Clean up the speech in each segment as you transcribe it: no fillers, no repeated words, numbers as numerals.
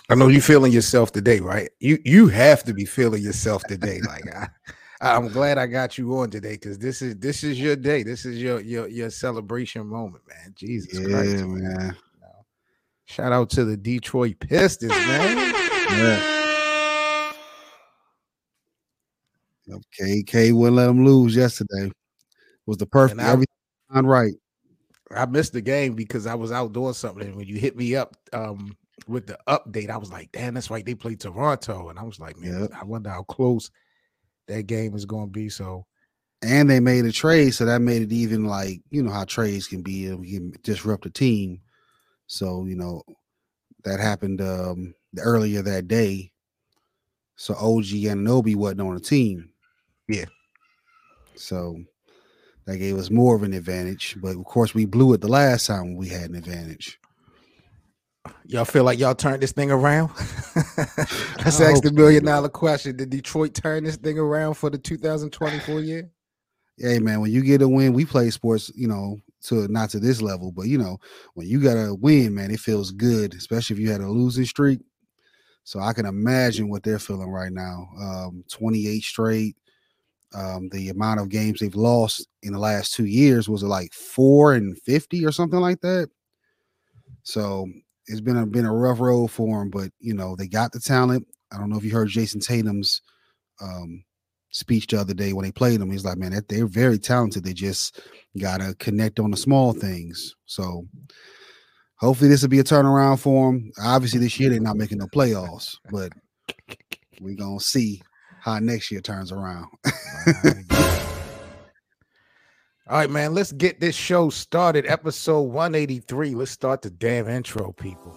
I know you feeling yourself today, right? You have to be feeling yourself today. Like I'm glad I got you on today because this is your day. This is your celebration moment, man. Jesus Yeah, Christ, man. man. You know, shout out to the Detroit Pistons, man. Yeah. K wouldn't let them lose yesterday. Was the And perfect everything right. I missed the game because I was out doing something. And when you hit me up with the update, I was like, damn, that's right. They played Toronto. And I was like, man, Yep. I wonder how close that game is going to be. So, And they made a trade, so that made it even like, you know how trades can be, you can disrupt a team. So, that happened earlier that day. So OG Ananobi wasn't on the team. yeah. So that gave us more of an advantage. But of course, we blew it the last time we had an advantage. Y'all feel like y'all turned this thing around? Let's I ask hope the so, $1 million question. Did Detroit turn this thing around for the 2024 year? Hey man, when you get a win, we play sports, to not to this level, but when you got a win, man, it feels good, especially if you had a losing streak. So I can imagine what they're feeling right now. 28 straight. The amount of games they've lost in the last 2 years was like 4-50 or something like that. So it's been a rough road for them, but they got the talent. I don't know if you heard Jason Tatum's um, speech the other day when they played them. He's like, man, they're very talented. They just gotta connect on the small things. So hopefully this will be a turnaround for them. Obviously, this year they're not making no playoffs, but we're gonna see how next year turns around. All right, man, let's get this show started. Episode 183. Let's start the damn intro, people.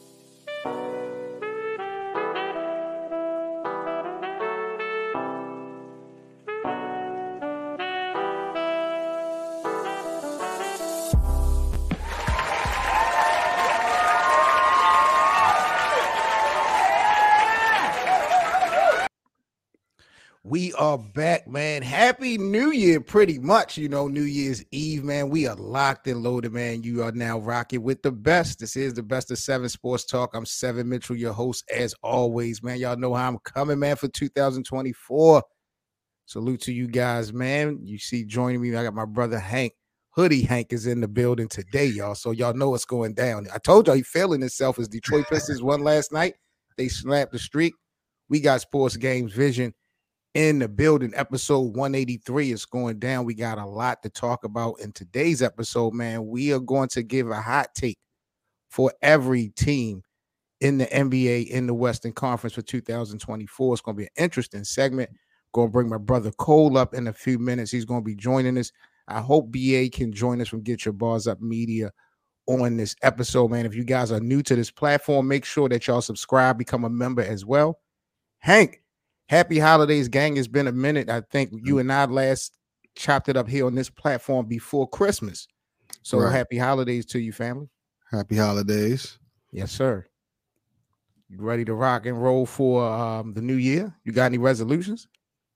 We are back, man. Happy New Year, pretty much. New Year's Eve, man. We are locked and loaded, man. You are now rocking with the best. This is the best of 7 Sports Talk. I'm Seven Mitchell, your host, as always, man. Y'all know how I'm coming, man, for 2024. Salute to you guys, man. You see, joining me, I got my brother Hank. Hoodie Hank is in the building today, y'all. So y'all know what's going down. I told y'all he feeling himself as Detroit Pistons won last night. They snapped the streak. We got Sports Games Vision in the building. Episode 183 is going down. We got a lot to talk about in today's episode, man. We are going to give a hot take for every team in the NBA in the Western Conference for 2024. It's going to be an interesting segment. Going to bring my brother Cole up in a few minutes. He's going to be joining us. I hope BA can join us from Get Your Bars Up Media on this episode, man. If you guys are new to this platform, make sure that y'all subscribe, become a member as well. Hank, happy holidays, gang. It's been a minute. I think you and I last chopped it up here on this platform before Christmas. So Right. happy holidays to you, family. Happy holidays. Yes, sir. You ready to rock and roll for the new year? You got any resolutions?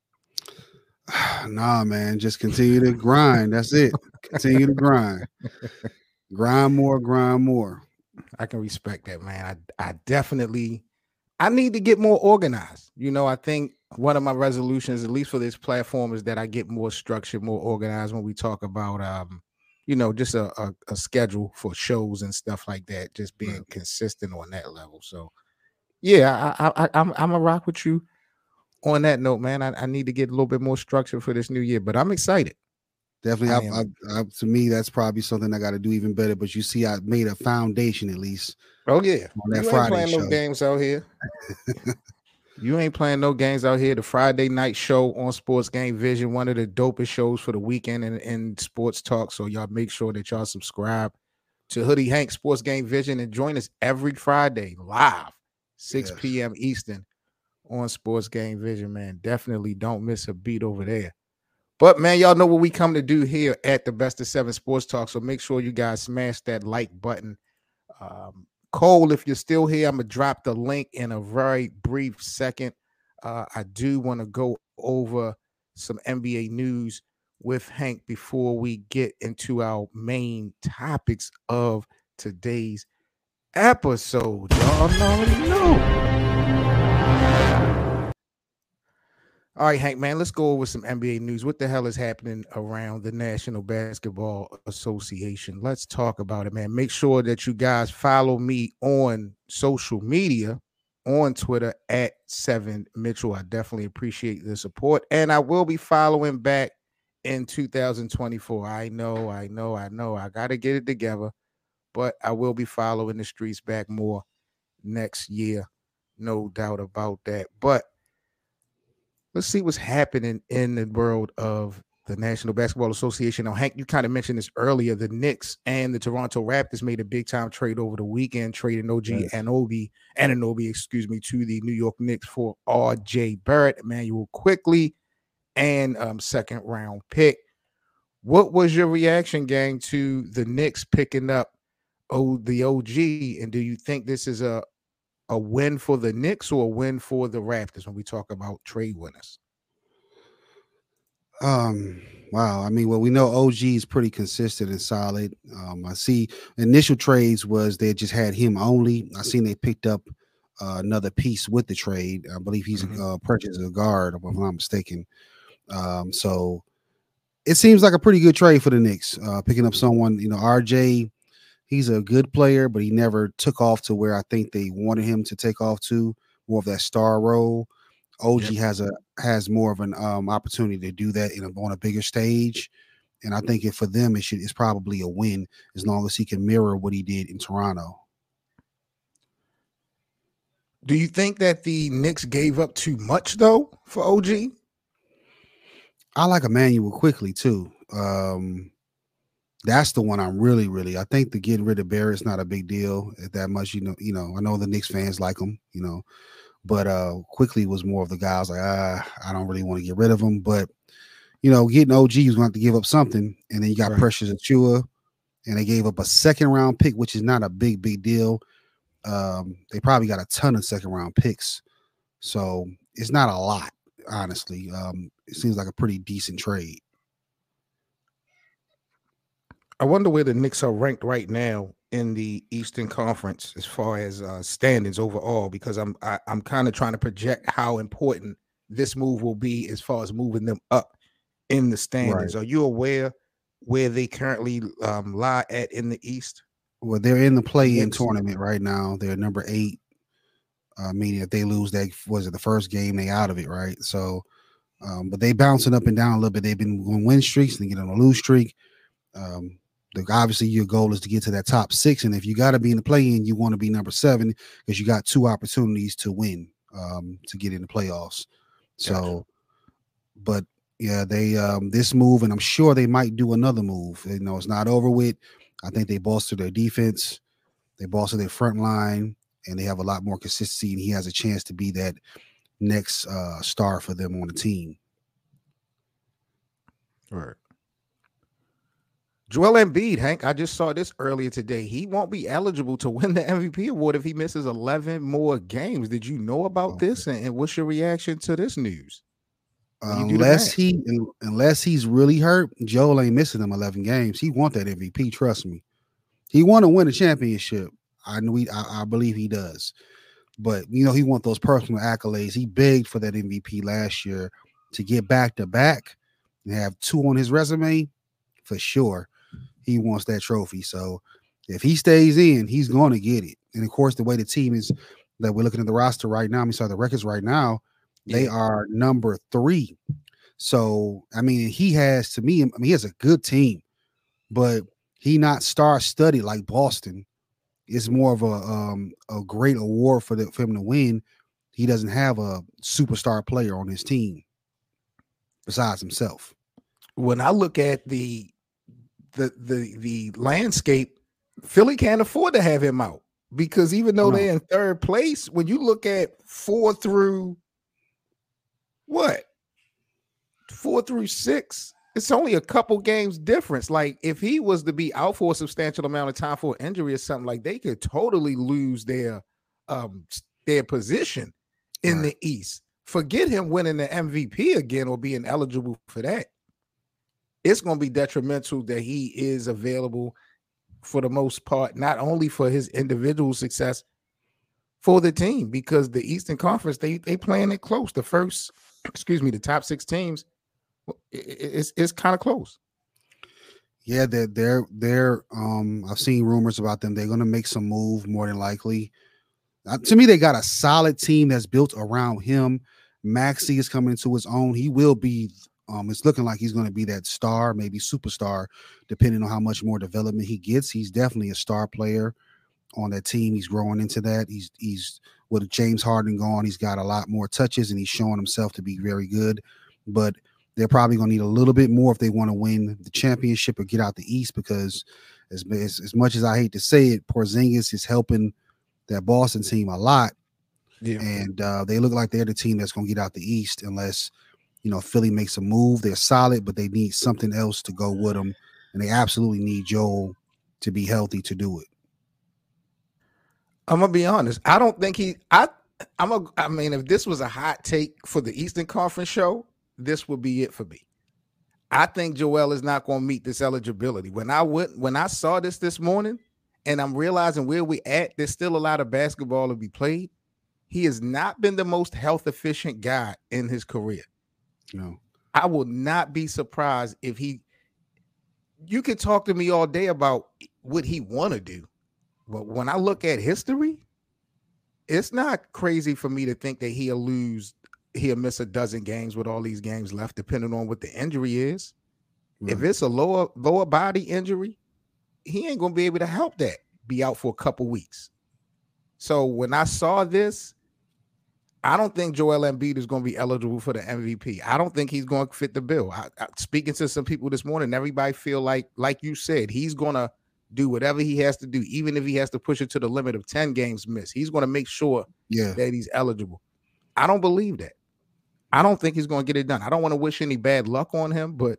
Nah, man. Just continue to grind. That's it. Continue to grind. Grind more, grind more. I can respect that, man. I definitely I need to get more organized. I think one of my resolutions, at least for this platform, is that I get more structured, more organized when we talk about just a schedule for shows and stuff like that, just being consistent on that level. So yeah, I'm a rock with you on that note, man. I need to get a little bit more structure for this new year, but I'm excited. Definitely, I am. to me, that's probably something I got to do even better. But you see, I made a foundation at least Oh yeah, on that you ain't Friday playing no show. games out here. You ain't playing no games out here. The Friday night show on Sports Game Vision, one of the dopest shows for the weekend in sports talk. So y'all make sure that y'all subscribe to Hoodie Hank Sports Game Vision and join us every Friday live, 6 p.m. Eastern on Sports Game Vision, man. Definitely don't miss a beat over there. But man, y'all know what we come to do here at the Best of 7 Sports Talk. So make sure you guys smash that like button. Cole, if you're still here, I'm gonna drop the link in a very brief second. I do want to go over some NBA news with Hank before we get into our main topics of today's episode. Y'all already know. All right, Hank, man, let's go over some NBA news. What the hell is happening around the National Basketball Association? Let's talk about it, man. Make sure that you guys follow me on social media, on Twitter at 7Mitchell. I definitely appreciate the support. And I will be following back in 2024. I know. I got to get it together, but I will be following the streets back more next year. No doubt about that. But let's see what's happening in the world of the National Basketball Association. Now, Hank, you kind of mentioned this earlier. The Knicks and the Toronto Raptors made a big time trade over the weekend, trading Anunoby, to the New York Knicks for R.J. Barrett, Emmanuel Quickley, and second round pick. What was your reaction, gang, to the Knicks picking up the OG? And do you think this is a win for the Knicks or a win for the Raptors when we talk about trade winners? Wow. I mean, well, we know OG is pretty consistent and solid. I see initial trades was they just had him only. I seen they picked up another piece with the trade. I believe he's purchased a guard, if I'm not mistaken. So it seems like a pretty good trade for the Knicks. Picking up someone, RJ, he's a good player, but he never took off to where I think they wanted him to take off to, more of that star role. OG has more of an opportunity to do that on a bigger stage, and I think for them it's probably a win as long as he can mirror what he did in Toronto. Do you think that the Knicks gave up too much though for OG? I like Emmanuel Quickley too. That's the one I'm really. I think the getting rid of Barrett's not a big deal at that much. I know the Knicks fans like him. But Quickley was more of the guy. I was like, I don't really want to get rid of him. But, getting OG, was going to have to give up something. And then you got Precious Achiuwa, and they gave up a second round pick, which is not a big deal. They probably got a ton of second round picks. So it's not a lot, honestly. It seems like a pretty decent trade. I wonder where the Knicks are ranked right now in the Eastern Conference as far as standings overall, because I'm kind of trying to project how important this move will be as far as moving them up in the standings. Right. Are you aware where they currently lie at in the East? Well, they're in the play-in tournament right now. They're number 8, meaning if they lose that, the first game, they out of it, right? So, but they bouncing up and down a little bit. They've been on win streaks and they get on a lose streak. Obviously your goal is to get to that top 6, and if you got to be in the play-in, you want to be number 7 because you got 2 opportunities to win to get in the playoffs. So, but yeah, they this move, and I'm sure they might do another move. It's not over with. I think they bolster their defense, they bolster their front line, and they have a lot more consistency, and he has a chance to be that next star for them on the team. All right. Joel Embiid, Hank, I just saw this earlier today. He won't be eligible to win the MVP award if he misses 11 more games. Did you know about this? And what's your reaction to this news? Unless he's really hurt, Joel ain't missing them 11 games. He want that MVP. Trust me. He want to win a championship. I believe he does. But, he want those personal accolades. He begged for that MVP last year to get back-to-back and have 2 on his resume for sure. He wants that trophy. So if he stays in, he's going to get it. And of course, the way the team is that we're looking at the roster right now, the records right now, they are number 3. So, he has a good team, but he not star-studded like Boston. It's more of a great award for him to win. He doesn't have a superstar player on his team besides himself. When I look at the landscape, Philly can't afford to have him out because even though they're in third place, when you look at 4 through 6, it's only a couple games difference. Like if he was to be out for a substantial amount of time for injury or something, like they could totally lose their position in the East. Forget him winning the MVP again or being eligible for that. It's going to be detrimental that he is available for the most part, not only for his individual success, for the team, because the Eastern Conference, they playing it close. The first, the top 6 teams, it's kind of close. Yeah, they're I've seen rumors about them. They're gonna make some move more than likely. To me, they got a solid team that's built around him. Maxey is coming into his own. He will be. It's looking like he's going to be that star, maybe superstar, depending on how much more development he gets. He's definitely a star player on that team. He's growing into that. He's with James Harden gone. He's got a lot more touches, and he's showing himself to be very good. But they're probably going to need a little bit more if they want to win the championship or get out the East. Because as much as I hate to say it, Porzingis is helping that Boston team a lot. Yeah. And they look like they're the team that's going to get out the East unless, Philly makes a move. They're solid, but they need something else to go with them. And they absolutely need Joel to be healthy to do it. I'm going to be honest. I don't think I mean, if this was a hot take for the Eastern Conference show, this would be it for me. I think Joel is not going to meet this eligibility. When I saw this morning, and I'm realizing where we at, there's still a lot of basketball to be played. He has not been the most health efficient guy in his career. No. I will not be surprised if you could talk to me all day about what he want to do. But when I look at history, it's not crazy for me to think that he'll miss a dozen games with all these games left, depending on what the injury is. Right. If it's a lower body injury, he ain't going to be able to help that be out for a couple weeks. So when I saw this, I don't think Joel Embiid is going to be eligible for the MVP. I don't think he's going to fit the bill. Speaking to some people this morning, everybody feel like you said, he's going to do whatever he has to do, even if he has to push it to the limit of 10 games missed. He's going to make sure that he's eligible. I don't believe that. I don't think he's going to get it done. I don't want to wish any bad luck on him, but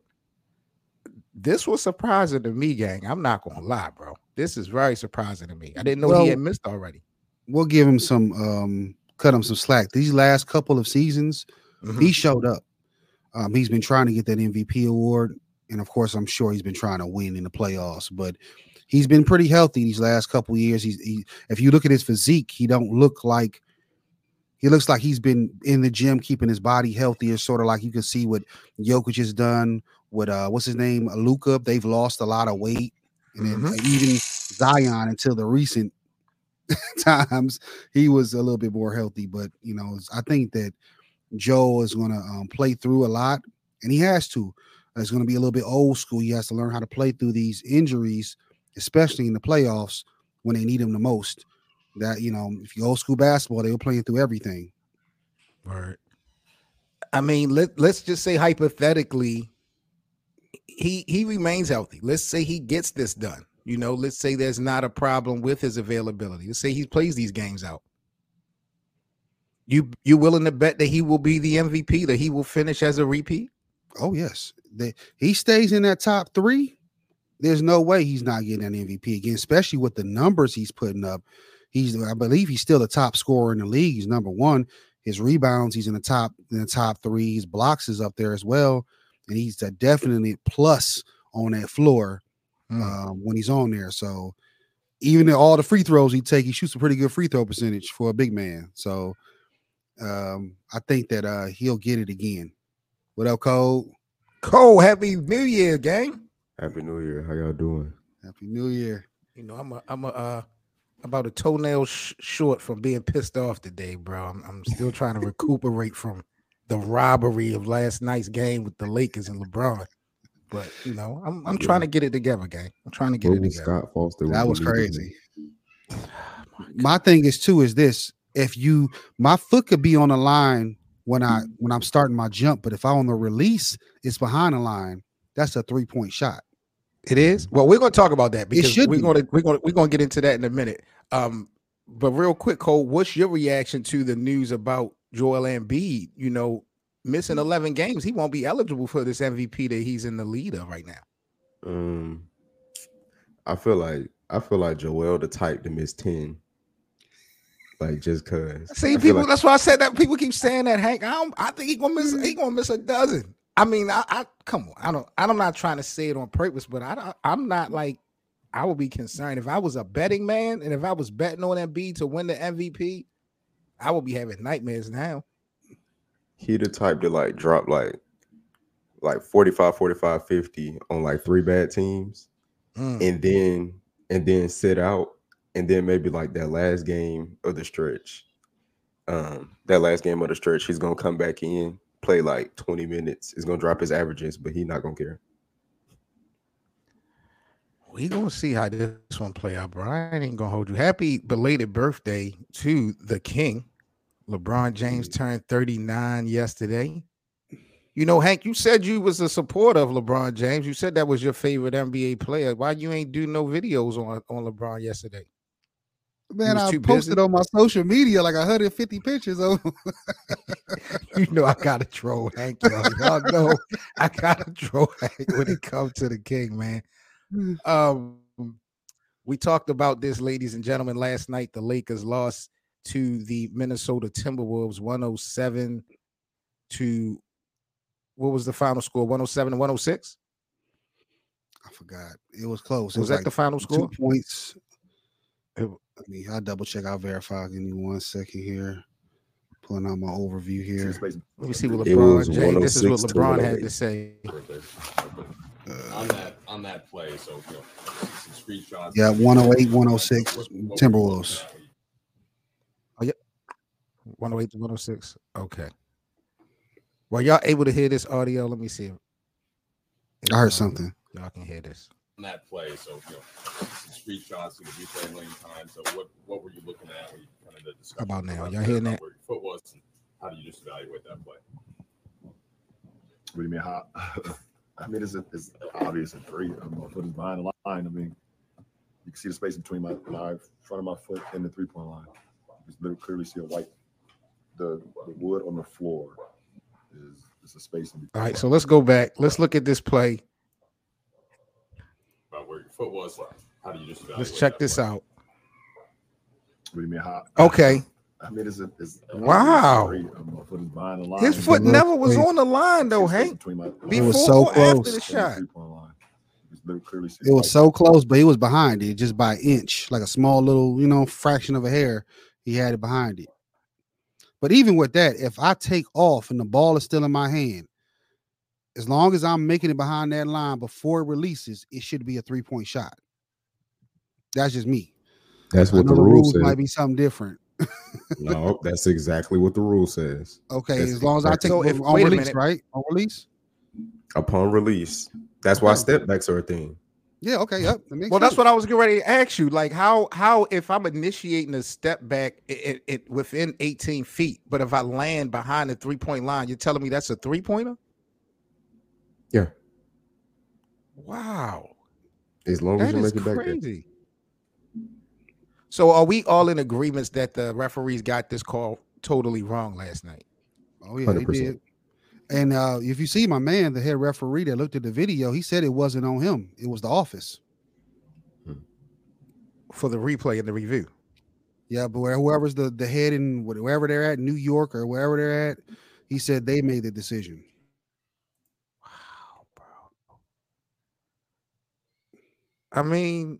this was surprising to me, gang. I'm not going to lie, bro. This is very surprising to me. I didn't know he had missed already. We'll give him some cut him some slack. These last couple of seasons, he showed up. He's been trying to get that MVP award, and of course, I'm sure he's been trying to win in the playoffs. But he's been pretty healthy these last couple of years. If you look at his physique, he looks like he's been in the gym keeping his body healthier, sort of like you can see what Jokic has done with what's his name, Luka. They've lost a lot of weight, and then even Zion until the recent times he was a little bit more healthy. But I think that Joe is going to play through a lot, and he has to. It's going to be a little bit old school. He has to learn how to play through these injuries, especially in the playoffs when they need him the most. That if you old school basketball, they were playing through everything. Right. I mean, let's just say hypothetically, he remains healthy. Let's say he gets this done. Let's say there's not a problem with his availability. Let's say he plays these games out. You willing to bet that he will be the MVP, that he will finish as a repeat? Oh, yes. He stays in that top 3. There's no way he's not getting an MVP again, especially with the numbers he's putting up. I believe he's still the top scorer in the league. He's number 1. His rebounds, he's in the top 3. His blocks is up there as well. And he's a definitely plus on that floor when he's on there. So even all the free throws he shoots a pretty good free throw percentage for a big man. So I think that he'll get it again. What up, Cole? Cole, happy New Year, gang. Happy New Year. How y'all doing? Happy New Year. I'm about a toenail short from being pissed off today, bro. I'm still trying to recuperate from the robbery of last night's game with the Lakers and LeBron. But I'm trying to get it together, gang. I'm trying to get it together. Scott Foster. That was crazy. My thing is this: my foot could be on the line when I'm starting my jump, but if I'm on the release, it's behind the line. That's a 3-point shot. It is. Well, we're going to talk about that because we're going to get into that in a minute. But real quick, Cole, what's your reaction to the news about Joel Embiid? Missing 11 games, he won't be eligible for this MVP that he's in the lead of right now. I feel like Joel the type to miss 10. Like just cause. See, people. That's why I said that. People keep saying that, Hank. I think he's gonna miss. He gonna miss a dozen. I mean, I come on. I'm not trying to say it on purpose, but I'm not like I would be concerned if I was a betting man and if I was betting on Embiid to win the MVP. I would be having nightmares now. He the type to like drop like 45, 45, 50 on like 3 bad teams, and then sit out, and then maybe like that last game of the stretch. He's gonna come back in, play like 20 minutes. He's gonna drop his averages, but he's not gonna care. We gonna see how this one play out, bro. I ain't gonna hold you. Happy belated birthday to the king. LeBron James turned 39 yesterday. You know, Hank, you said you was a supporter of LeBron James. You said that was your favorite NBA player. Why you ain't do no videos on LeBron yesterday? Man, I posted on my social media like 150 pictures of him. You know I gotta troll Hank, y'all know I gotta troll Hank when it comes to the king, man. We talked about this, ladies and gentlemen, last night. The Lakers lost to the Minnesota Timberwolves 107 to, what was the final score? 107 to 106? I forgot. It was close. Was that like the final score? 2 points. I'll double check. I'll verify. Give me 1 second here. Pulling out my overview here. Let me see what LeBron James. This is what LeBron had to say. On that play, so some screenshots. Yeah, 108, 106 Timberwolves. Oh, yeah. 108 to 106. Okay. Well, y'all able to hear this audio? Let me see. I heard something. Y'all can hear this. On that play, so some screenshots of the replay lane time. So what were you looking at when you kind of the discussion? How about now? Y'all hearing that? Where your foot was, and how do you just evaluate that play? What do you mean? How? I mean, it's obvious at 3. My foot is behind the line. I mean, you can see the space between my front of my foot and the 3-point line. You can clearly see the wood on the floor is a space in between. All right, so let's go back. Let's look at this play. About where your foot was. How do you just evaluate? Let's check this play? out. What do you mean? How? Okay. I mean, it's wow. My foot is behind the line. His foot never was on the line though, Hank. It was so close. After the shot. It was so close, but he was behind it just by an inch, like a small little, fraction of a hair. He had it behind it. But even with that, if I take off and the ball is still in my hand, as long as I'm making it behind that line before it releases, it should be a 3-point shot. That's just me. That's what the rule says. Might be something different. No, that's exactly what the rule says. Okay, that's as long as I take on release, right? On release? Upon release. That's why step backs are a thing. Yeah, okay, yep. Well, that's what I was getting ready to ask you. Like, how if I'm initiating a step back it within 18 feet, but if I land behind the 3-point line, you're telling me that's a 3-pointer? Yeah. Wow. As long as you make it back there. Crazy. So are we all in agreements that the referees got this call totally wrong last night? Oh, yeah, 100%. They did. And if you see my man, the head referee that looked at the video, he said it wasn't on him. It was the office. For the replay and the review. Yeah, but whoever's the head in wherever they're at, New York or wherever they're at, he said they made the decision. Wow, bro. I mean,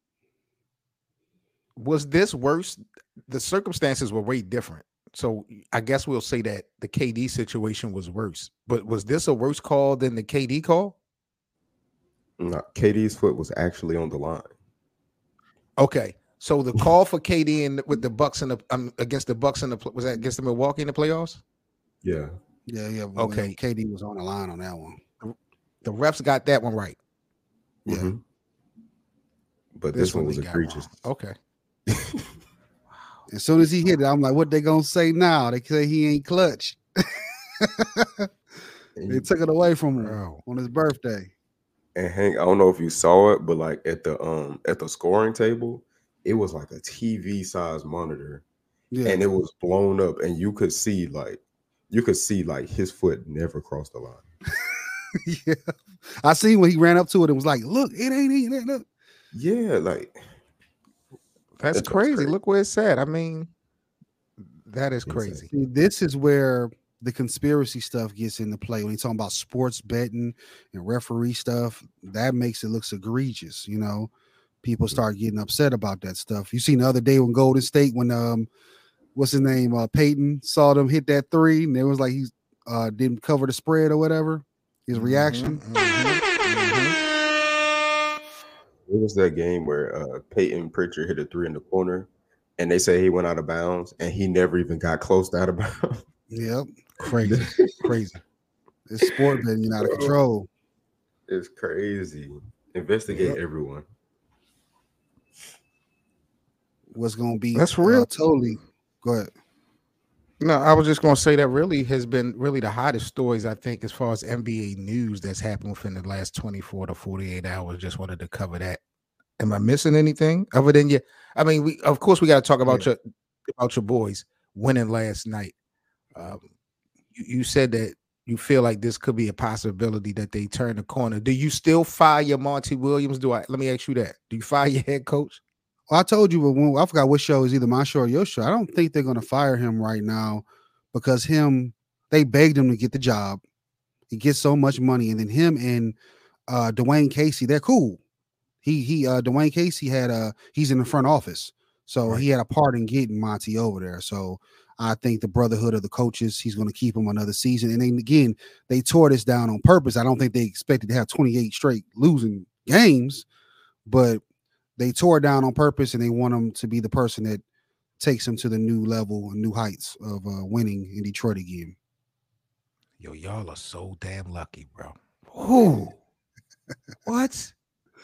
was this worse? The circumstances were way different. So I guess we'll say that the KD situation was worse. But was this a worse call than the KD call? No, KD's foot was actually on the line. Okay. So the call for KD and with the Bucks and the against the Bucks and was that against the Milwaukee in the playoffs? Yeah. Yeah. Okay. KD was on the line on that one. The refs got that one right. Yeah. Mm-hmm. But this one was egregious. Okay. As soon as he hit it, I'm like, what they gonna say now? They say he ain't clutch. They took it away from him on his birthday. And Hank, I don't know if you saw it, but like at the scoring table, it was like a TV size monitor, and it was blown up, and you could see like his foot never crossed the line. Yeah, I seen when he ran up to it and was like, "Look, it ain't look." Yeah, like that's crazy. Look where it's at. I mean, that is crazy. See, this is where the conspiracy stuff gets into play when you're talking about sports betting and referee stuff. That makes it look egregious, you know. people start getting upset about that stuff. You seen the other day when Golden State, when what's his name, Peyton saw them hit that three, and it was like he didn't cover the spread or whatever. His reaction. It was that game where Peyton Pritchard hit a three in the corner, and they say he went out of bounds, and he never even got close to out of bounds. Yep, crazy, crazy. This sport been out of control. It's crazy. Investigate everyone. What's gonna be? That's real. Totally. Go ahead. No, I was just gonna say that really has been the hottest stories, I think, as far as NBA news that's happened within the last 24 to 48 hours. Just wanted to cover that. Am I missing anything other than I mean, we got to talk about your boys winning last night. You said that you feel like this could be a possibility that they turn the corner. Do you still fire Monty Williams? Let me ask you that. Do you fire your head coach? Well, I told you, but I forgot what show is either my show or your show. I don't think they're going to fire him right now because they begged him to get the job. He gets so much money, and then him and Dwayne Casey, they're cool. Dwayne Casey he's in the front office, so he had a part in getting Monty over there. So I think the brotherhood of the coaches, he's going to keep him another season. And then again, they tore this down on purpose. I don't think they expected to have 28 straight losing games, but they tore it down on purpose, and they want him to be the person that takes him to the new level and new heights of winning in Detroit again. Yo, y'all are so damn lucky, bro. Ooh. What?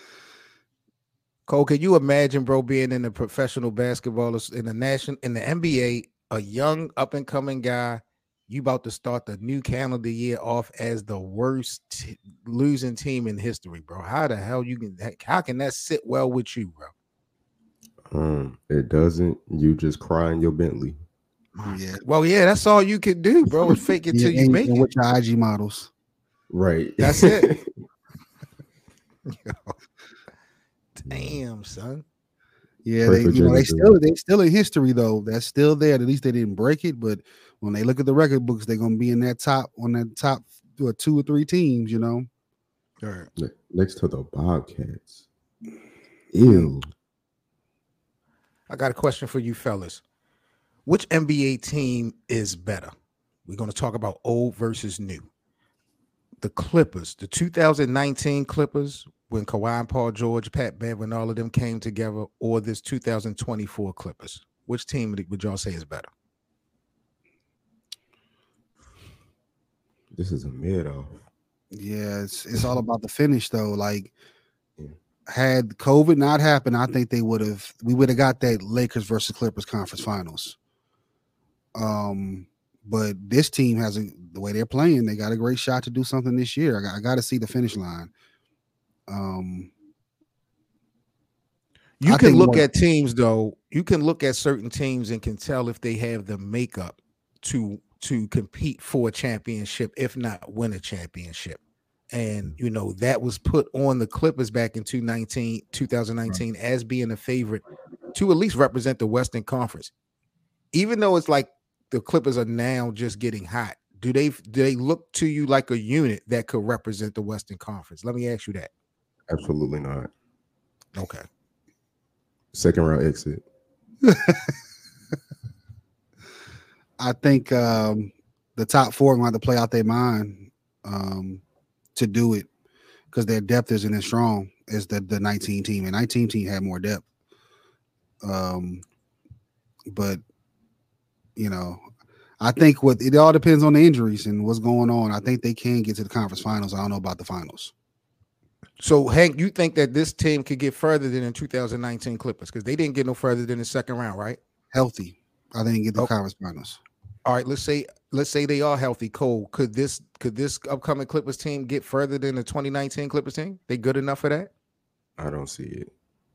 Cole, can you imagine, bro, being in the professional basketball in the NBA, a young up and coming guy, you about to start the new calendar year off as the worst losing team in history, bro? How the hell how can that sit well with you, bro? It doesn't. You just cry in your Bentley. Yeah. Well, yeah, that's all you can do, bro. Is fake it till you make it with your IG models. Right. That's it. Damn, son. Yeah, they still in history though. That's still there. At least they didn't break it, but when they look at the record books, they're gonna be in that top 2 or 3 teams, All right. Next to the Bobcats. Ew. I got a question for you fellas. Which NBA team is better? We're going to talk about old versus new. The Clippers, the 2019 Clippers, when Kawhi and Paul George, Pat Bev, and all of them came together, or this 2024 Clippers? Which team would y'all say is better? This is a mid-off. Yeah, it's all about the finish though. Like, had COVID not happened, I think we would have got that Lakers versus Clippers conference finals. But this team the way they're playing, they got a great shot to do something this year. I got to see the finish line. You can look at teams though. You can look at certain teams and can tell if they have the makeup to compete for a championship, if not win a championship. And, that was put on the Clippers back in 2019 as being a favorite to at least represent the Western Conference. Even though it's like the Clippers are now just getting hot, do they look to you like a unit that could represent the Western Conference? Let me ask you that. Absolutely not. Okay. Second round exit. I think the top 4 are going to have to play out their mind to do it because their depth isn't as strong as the 19 team. And 19 team had more depth. But, I think it all depends on the injuries and what's going on. I think they can get to the conference finals. I don't know about the finals. So, Hank, you think that this team could get further than in 2019 Clippers? Because they didn't get no further than the second round, right? Healthy. I think get the conference finals. All right, let's say they are healthy. Cole, could this upcoming Clippers team get further than the 2019 Clippers team? They good enough for that? I don't see it.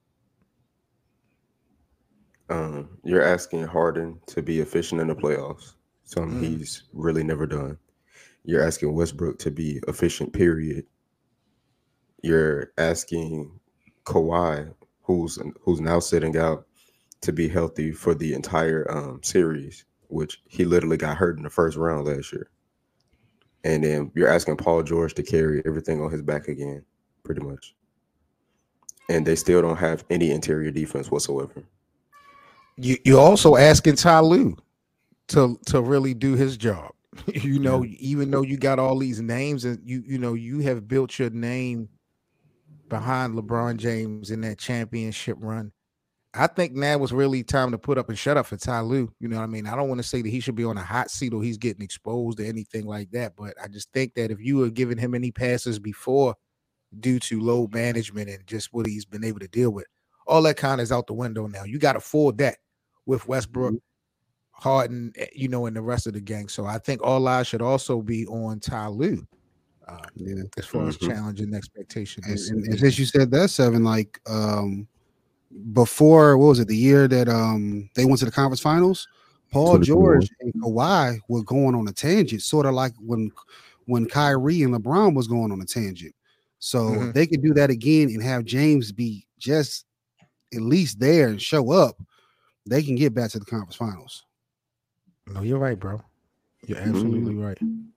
You're asking Harden to be efficient in the playoffs, something he's really never done. You're asking Westbrook to be efficient, period. You're asking Kawhi, who's now sitting out, to be healthy for the entire series, which he literally got hurt in the first round last year. And then you're asking Paul George to carry everything on his back again, pretty much. and they still don't have any interior defense whatsoever. You're also asking Ty Lue to really do his job. You know, even though you got all these names and you have built your name behind LeBron James in that championship run. I think now was really time to put up and shut up for Ty Lue. You know what I mean? I don't want to say that he should be on a hot seat or he's getting exposed or anything like that, but I just think that if you were giving him any passes before due to load management and just what he's been able to deal with, all that kind of is out the window now. You got a full deck with Westbrook, Harden, and the rest of the gang. So I think all eyes should also be on Ty Lue as far as challenging expectations. And as you said, that 7, like before, what was it, the year that they went to the conference finals, Paul George and Kawhi were going on a tangent, sort of like when Kyrie and LeBron was going on a tangent. So if they could do that again and have James be just at least there and show up, they can get back to the conference finals. No, you're right, bro. You're absolutely right.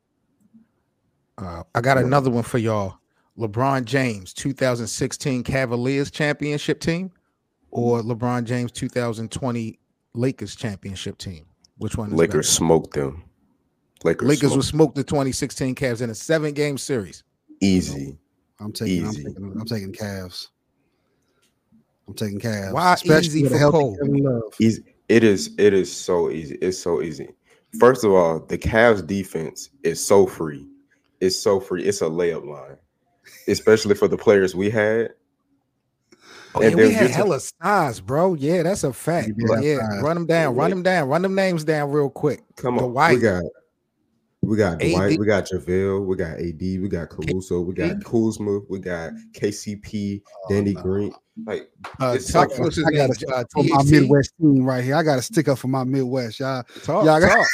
I got another one for y'all. LeBron James, 2016 Cavaliers championship team, or LeBron James 2020 Lakers championship team? Which one is Lakers better? smoked them. Lakers will smoke the 2016 Cavs in a 7-game series. Easy. I'm taking Cavs. I'm taking Cavs. Why especially easy for Cole? Easy. It is so easy. It's so easy. First of all, the Cavs defense is so free. It's so free. It's a layup line, especially for the players we had. Oh, and we had hella size, bro. Yeah, that's a fact. Yeah, run them down. Run them names down real quick. Come on, Dwight. We got Dwight, we got JaVale, we got AD, we got Caruso, we got Kuzma, we got KCP, Danny Green. Like, I got to stick for my Midwest team right here. I got to stick up for my Midwest, y'all. Talk.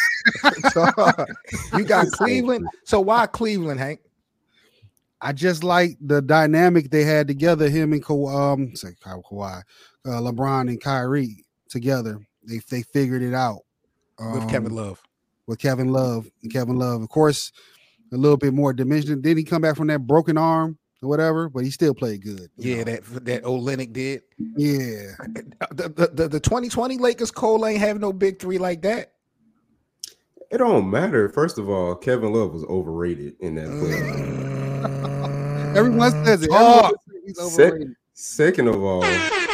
You got Cleveland. So why Cleveland, Hank? I just like the dynamic they had together. Him and Kawhi, LeBron and Kyrie together. They figured it out with Kevin Love. Kevin Love, of course, a little bit more dimension. Didn't he come back from that broken arm or whatever? But he still played good. Yeah, that Olynyk did. Yeah, the 2020 Lakers, Cole ain't have no big three like that. It don't matter. First of all, Kevin Love was overrated in that play. Everyone says it. He's overrated. Second of all,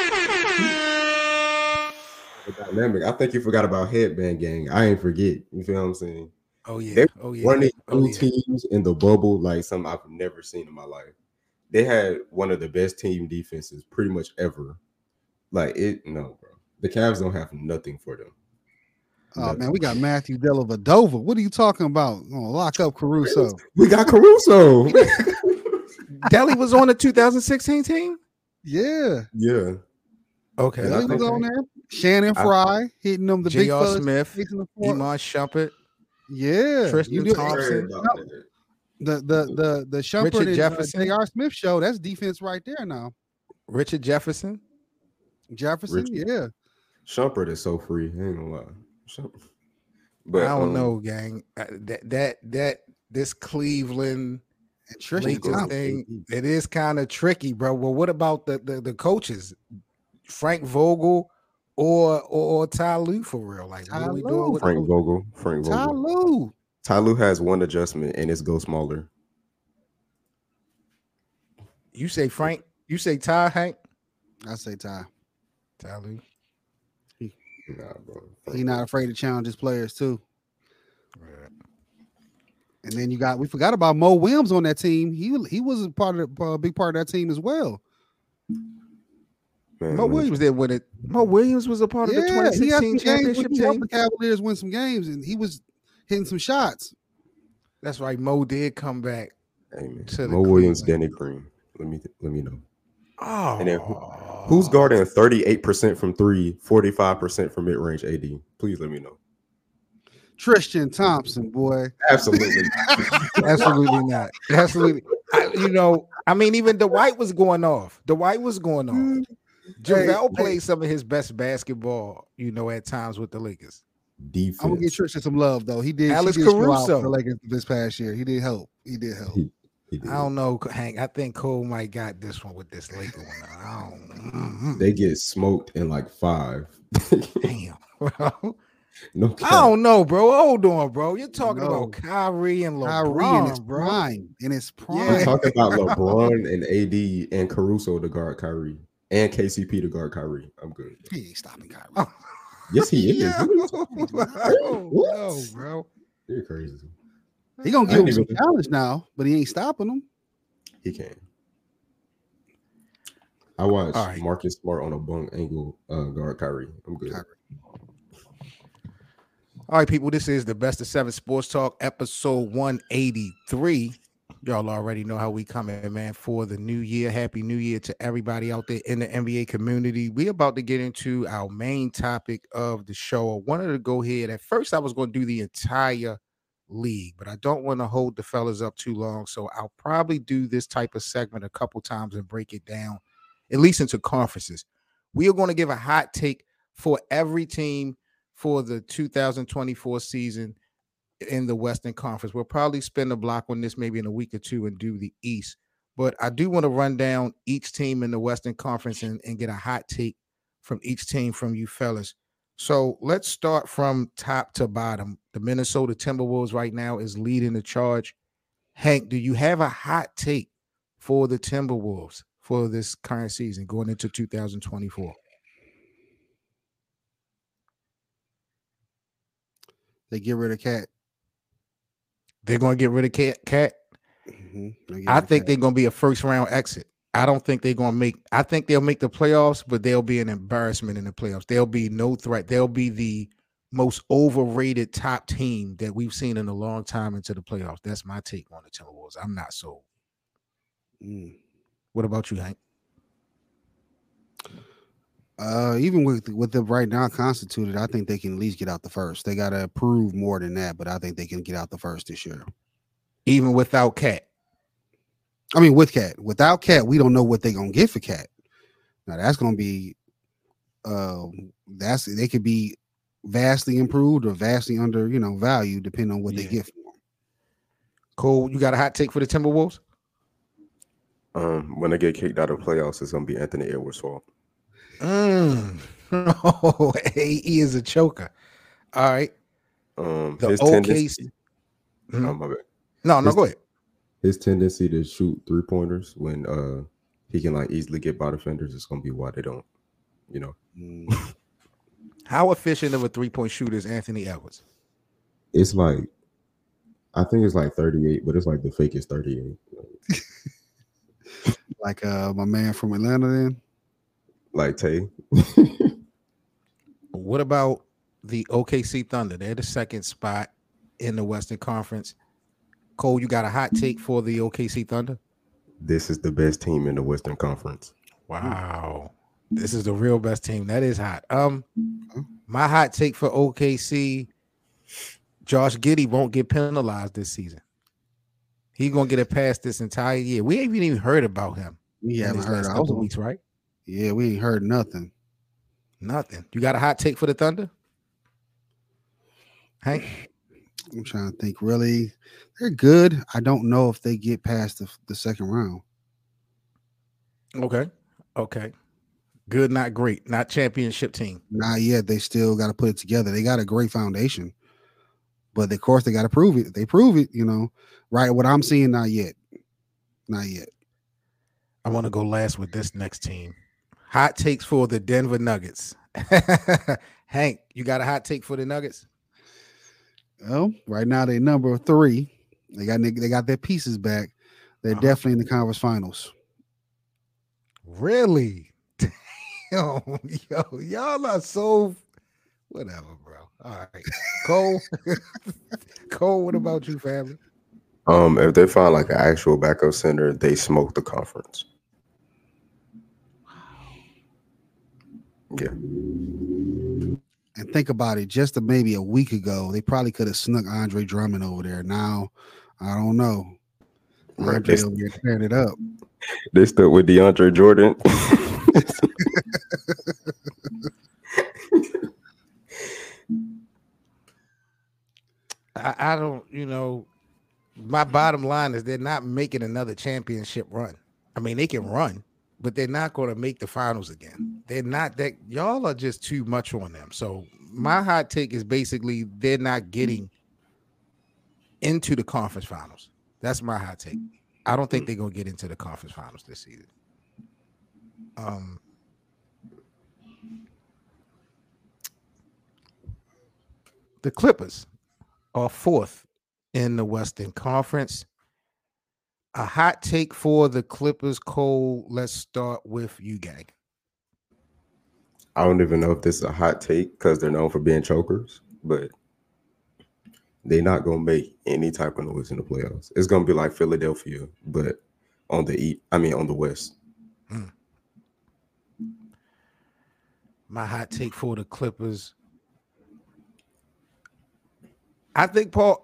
dynamic. I think you forgot about Headband Gang. I ain't forget. You feel what I'm saying? Oh yeah. They running teams in the bubble like something I've never seen in my life. They had one of the best team defenses pretty much ever. Bro. The Cavs don't have nothing for them. Oh man, we got Matthew Dellavedova. What are you talking about? Oh, lock up Caruso. We got Caruso. Delly was on the 2016 team? Yeah. Okay. Delly was on there. Shannon Fry hitting them the big fellas. Smith, Iman Shumpert. Yeah. Tristan Thompson. The Shumpert and J.R. Smith show, that's defense right there now. Richard Jefferson. Yeah. Shumpert is so free. I ain't gonna lie. But I don't know, gang. This Cleveland Lakers thing, it is kind of tricky, bro. Well, what about the coaches? Frank Vogel or Ty Lue for real? Like, what are we doing with Frank Vogel? Ty Lue has one adjustment, and it's go smaller. You say Frank? You say Ty, Hank? I say Ty. Ty Lue. Nah, bro. He's not afraid to challenge his players too. Right. And then we forgot about Mo Williams on that team. He was a big part of that team as well. Man, Mo Williams did win it. Mo Williams was a part of the 2016 championship team. Helped the Cavaliers win some games, and he was hitting some shots. That's right. Mo did come back. Hey, Mo Williams, Danny Green. Let me know. Oh, and then who's guarding 38% from 3, 45% from mid-range AD? Please let me know. Tristan Thompson, boy. Absolutely. Absolutely not. Absolutely. Even Dwight was going off. JaVale played some of his best basketball, at times with the Lakers. Defense. I'm gonna get Tristan some love though. He did. Alex Caruso for the Lakers this past year. He did help. I don't know, Hank. I think Cole might got this one with this Laker one. They get smoked in like 5. Damn, bro. No cap. I don't know, bro. Hold on, bro. You're talking about Kyrie and LeBron, in his bro. prime. In his prime. We're talking about LeBron and AD and Caruso to guard Kyrie and KCP to guard Kyrie. I'm good. He ain't stopping Kyrie. Yes, he is. No, bro. You're crazy. He gonna give him some challenge now, but he ain't stopping him. He can. I watched Marcus Smart on a bunk angle guard Kyrie. I'm good. All right, people, this is the Best of 7 Sports Talk, episode 183. Y'all already know how we come in, man, for the new year. Happy New Year to everybody out there in the NBA community. We're about to get into our main topic of the show. I wanted to go ahead. At first, I was going to do the entire league, but I don't want to hold the fellas up too long, so I'll probably do this type of segment a couple times and break it down, at least into conferences. We are going to give a hot take for every team for the 2024 season in the Western Conference. We'll probably spin the block on this maybe in a week or two and do the East. But I do want to run down each team in the Western Conference and get a hot take from each team from you fellas. So let's start from top to bottom. The Minnesota Timberwolves right now is leading the charge. Hank, do you have a hot take for the Timberwolves for this current season going into 2024? They get rid of Cat. They're going to get rid of Cat. Mm-hmm. I think they're going to be a first round exit. I don't think they're going to make. I think they'll make the playoffs, but they'll be an embarrassment in the playoffs. They'll be no threat. They'll be the most overrated top team that we've seen in a long time into the playoffs. That's my take on the Timberwolves. I'm not sold. What about you, Hank? Even with them right now constituted, I think they can at least get out the first. They got to prove more than that, but I think they can get out the first this year. Even without Cat? I mean, with Cat. Without Cat, we don't know what they're going to get for Cat. Now, that's going to be they could be vastly improved or vastly under, value, depending on what they get for them. Cole, you got a hot take for the Timberwolves? When they get kicked out of the playoffs, it's going to be Anthony Edwards' fault. Oh, he is a choker. All right. His tendency. My bad. No, go ahead. His tendency to shoot 3-pointers when he can easily get by defenders is going to be why they don't. How efficient of a 3-point shooter is Anthony Edwards? It's I think it's 38, but it's the fakest 38. My man from Atlanta then. Tay. What about the OKC Thunder? They're the second spot in the Western Conference. Cole, you got a hot take for the OKC Thunder? This is the best team in the Western Conference. Wow. This is the real best team. That is hot. My hot take for OKC, Josh Giddey won't get penalized this season. He's going to get a pass this entire year. We haven't even heard about him. We haven't heard a couple weeks, right? Yeah, we ain't heard nothing. Nothing. You got a hot take for the Thunder? Hank? I'm trying to think. Really, they're good. I don't know if they get past the second round. Okay. Good, not great. Not championship team. Not yet. They still got to put it together. They got a great foundation. But, of course, they got to prove it. They prove it, Right, what I'm seeing, not yet. Not yet. I want to go last with this next team. Hot takes for the Denver Nuggets. Hank, you got a hot take for the Nuggets? Well, right now they're number 3. They got their pieces back. They're definitely in the conference finals. Really? Yo, y'all are so whatever, bro. All right. Cole, what about you, family? If they find an actual backup center, they smoke the conference. Yeah. And think about it, just maybe a week ago, they probably could have snuck Andre Drummond over there. Now, I don't know. Andre over here tearing it up. They stuck with DeAndre Jordan. I don't, my bottom line is they're not making another championship run. I mean, they can run, but they're not going to make the finals again. They're not that. Y'all are just too much on them. So my hot take is basically they're not getting into the conference finals. That's my hot take. I don't think they're going to get into the conference finals this season. The Clippers are 4th in the Western Conference. A hot take for the Clippers, Cole. Let's start with you, gang. I don't even know if this is a hot take because they're known for being chokers, but they're not gonna make any type of noise in the playoffs. It's gonna be like Philadelphia, but on the West. My hot take for the Clippers. I think Paul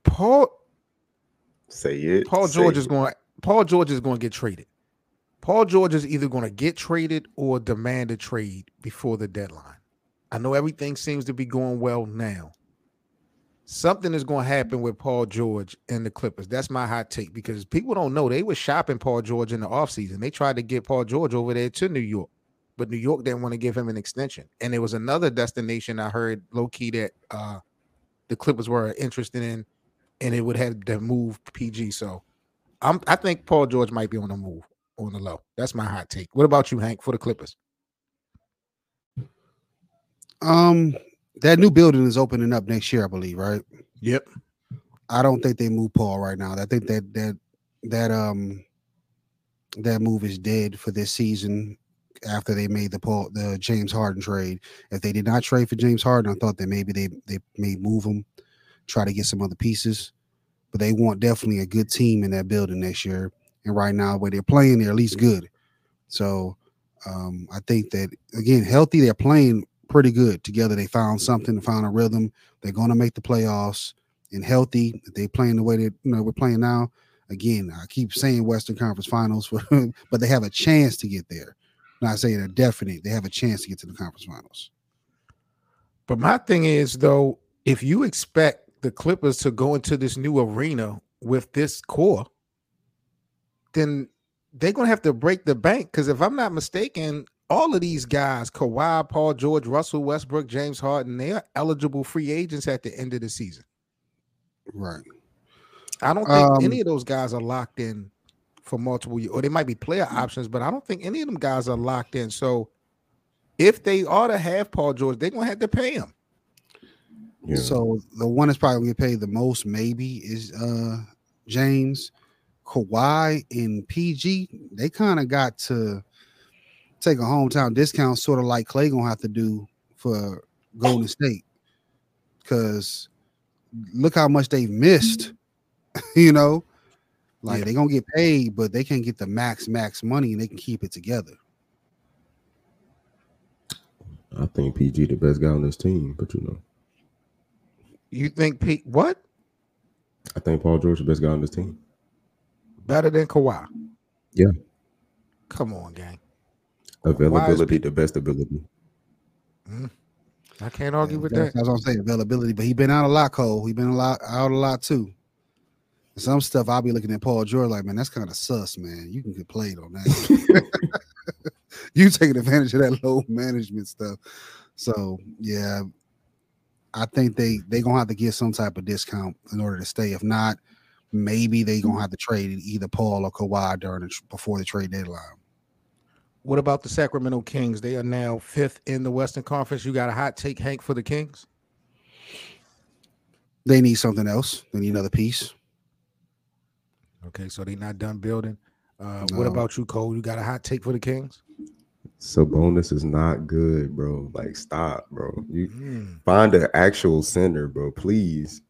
Say it. Paul George is going to get traded. Paul George is either going to get traded or demand a trade before the deadline. I know everything seems to be going well now. Something is going to happen with Paul George and the Clippers. That's my hot take because people don't know they were shopping Paul George in the offseason. They tried to get Paul George over there to New York, but New York didn't want to give him an extension. And there was another destination I heard low-key that the Clippers were interested in, and it would have to move PG. So I think Paul George might be on the move on the low. That's my hot take. What about you, Hank, for the Clippers? That new building is opening up next year, I believe, right? Yep. I don't think they move Paul right now. I think that move is dead for this season after they made the James Harden trade. If they did not trade for James Harden, I thought that maybe they may move him, try to get some other pieces. But they want definitely a good team in that building next year. And right now, where they're playing, they're at least good. So I think that, again, healthy, they're playing pretty good together. They found something, found a rhythm. They're going to make the playoffs. And healthy, they playing the way that we're playing now. Again, I keep saying Western Conference Finals, but they have a chance to get there. I'm not saying a definite. They have a chance to get to the conference finals. But my thing is, though, if you expect the Clippers to go into this new arena with this core, then they're going to have to break the bank. Because if I'm not mistaken, all of these guys, Kawhi, Paul George, Russell Westbrook, James Harden, they are eligible free agents at the end of the season. Right. I don't think any of those guys are locked in for multiple years, or they might be player options, but I don't think any of them guys are locked in. So if they are to have Paul George, they're going to have to pay him. Yeah. So the one that's probably going to get paid the most maybe is James. Kawhi and PG, they kind of got to take a hometown discount, sort of like Clay going to have to do for Golden State. Because look how much they've missed, Like they're going to get paid, but they can't get the max money and they can keep it together. I think PG the best guy on this team, but You think what? I think Paul George the best guy on this team. Better than Kawhi? Yeah. Come on, gang. Availability, the best ability. I can't argue with that. That's what I'm saying, availability. But he's been out a lot, Cole. He's been out a lot too. Some stuff I'll be looking at Paul George like, man, that's kind of sus, man. You can get played on that. You taking advantage of that low management stuff. So yeah, I think they gonna have to get some type of discount in order to stay. If not, maybe they gonna have to trade either Paul or Kawhi before the trade deadline. What about the Sacramento Kings? They are now 5th in the Western Conference. You got a hot take, Hank, for the Kings? They need something else. They need another piece. Okay, so they're not done building. No. What about you, Cole? You got a hot take for the Kings? Sabonis is not good, bro. Like, stop, bro. You find an actual center, bro, please.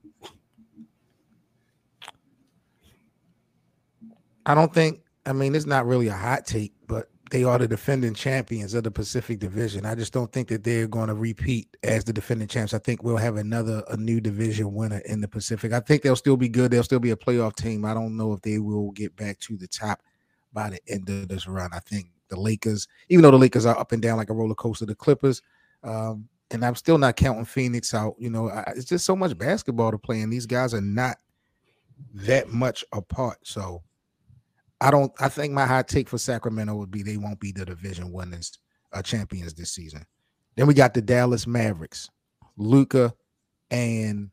It's not really a hot take, but they are the defending champions of the Pacific Division. I just don't think that they're going to repeat as the defending champs. I think we'll have a new division winner in the Pacific. I think they'll still be good. They'll still be a playoff team. I don't know if they will get back to the top by the end of this run. I think the Lakers, even though the Lakers are up and down like a roller coaster, the Clippers, and I'm still not counting Phoenix out. It's just so much basketball to play, and these guys are not that much apart. So I think my hot take for Sacramento would be they won't be the division winners, champions this season. Then we got the Dallas Mavericks, Luka and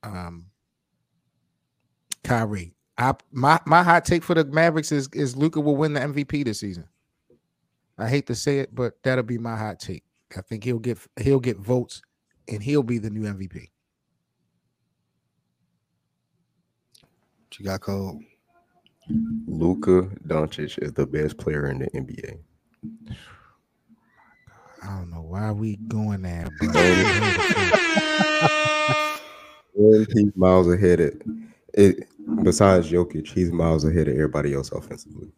Kyrie. My hot take for the Mavericks is Luka will win the MVP this season. I hate to say it, but that'll be my hot take. I think he'll get votes and he'll be the new MVP. What you got, Cole? Luka Doncic is the best player in the NBA. I don't know why we going there, but he's miles ahead of it. Besides Jokic, he's miles ahead of everybody else offensively.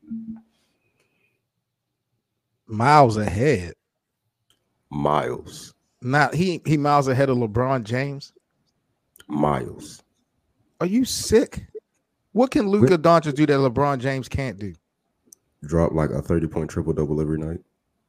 Miles ahead. Miles. Not he miles ahead of LeBron James. Miles. Are you sick? What can Luka Doncic do that LeBron James can't do? Drop like a 30-point triple-double every night.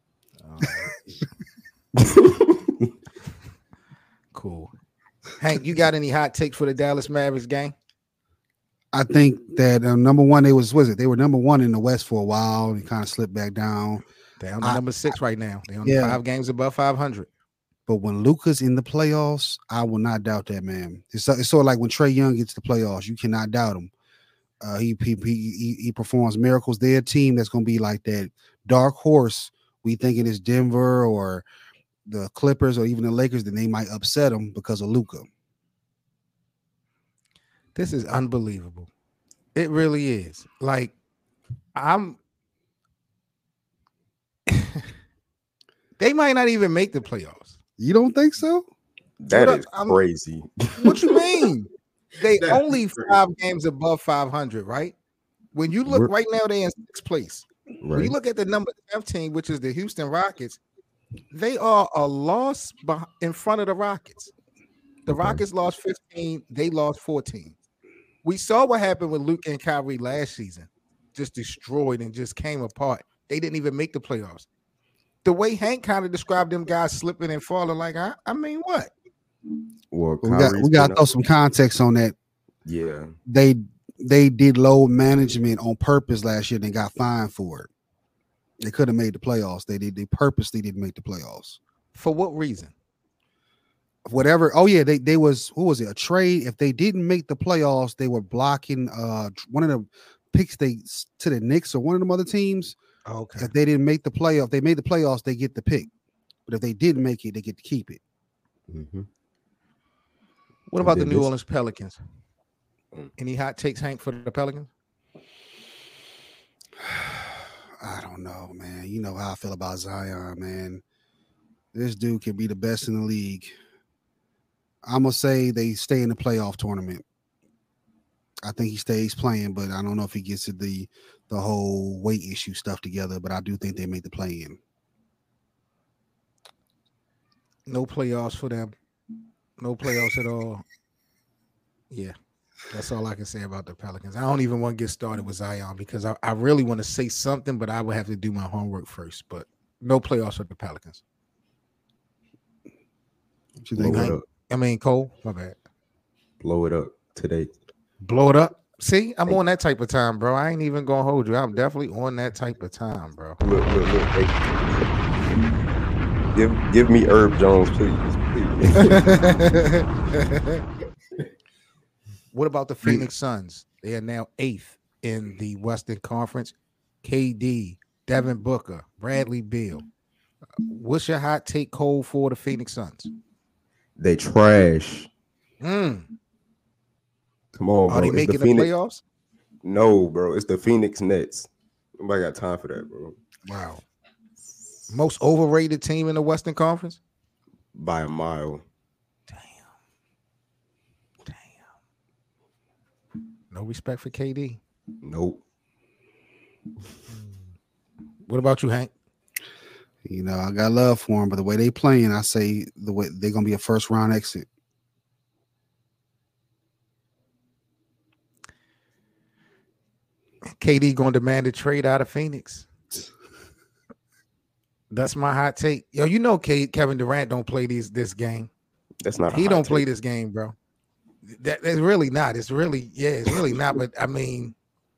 Cool. Hank, you got any hot takes for the Dallas Mavericks gang? I think that number one, they were number one in the West for a while. They kind of slipped back down. They're on number 6 right now. They're on 5 games above 500. But when Luka's in the playoffs, I will not doubt that, man. It's sort of like when Trae Young gets to the playoffs, you cannot doubt him. He performs miracles. They're a team that's going to be like that dark horse. We thinking it's Denver or the Clippers or even the Lakers, then they might upset them because of Luka. This is unbelievable. It really is. Like, they might not even make the playoffs. You don't think so? That is crazy. What you mean? They only 5 games above 500, right? When you look right now, they're in 6th place. Right. When you look at the number 15, which is the Houston Rockets, they are a loss in front of the Rockets. The Rockets lost 15, they lost 14. We saw what happened with Luka and Kyrie last season. Just destroyed and just came apart. They didn't even make the playoffs. The way Hank kind of described them guys slipping and falling, like, I mean, what? Well, we got to throw some context on that. Yeah. They did low management on purpose last year and they got fined for it. They could have made the playoffs. They purposely didn't make the playoffs. For what reason? Whatever. Oh yeah, they was, who was it? A trade. If they didn't make the playoffs, they were blocking one of the picks to the Knicks or one of them other teams. Okay. If they didn't make the playoff, they made the playoffs, they get the pick. But if they didn't make it, they get to keep it. Mm-hmm. What about the New Orleans Pelicans? Any hot takes, Hank, for the Pelicans? I don't know, man. You know how I feel about Zion, man. This dude can be the best in the league. I'm going to say they stay in the playoff tournament. I think he stays playing, but I don't know if he gets to the whole weight issue stuff together, but I do think they make the play-in. No playoffs for them. No playoffs at all. Yeah, that's all I can say about the Pelicans. I don't even want to get started with Zion because I really want to say something, but I would have to do my homework first. But no playoffs for the Pelicans. What you think? Cole, my bad. Blow it up today. Blow it up. See, I'm on that type of time, bro. I ain't even gonna hold you. I'm definitely on that type of time, bro. Look. Give me Herb Jones, please. What about the Phoenix Suns? They are now 8th in the Western Conference. KD, Devin Booker, Bradley Beal. What's your hot take, Cole, for the Phoenix Suns? They trash. Come on, bro. Are they making the playoffs? No, bro. It's the Phoenix Nets. Nobody got time for that, bro. Wow. Most overrated team in the Western Conference? By a mile. Damn. No respect for KD? Nope. What about you, Hank? You know, I got love for him, but the way they playing, I say the way they're going to be a first-round exit. KD going to demand a trade out of Phoenix. That's my hot take. Yo, you know Kevin Durant don't play this game. That's not. He don't play this game, bro. That's really not. It's really not. But I mean,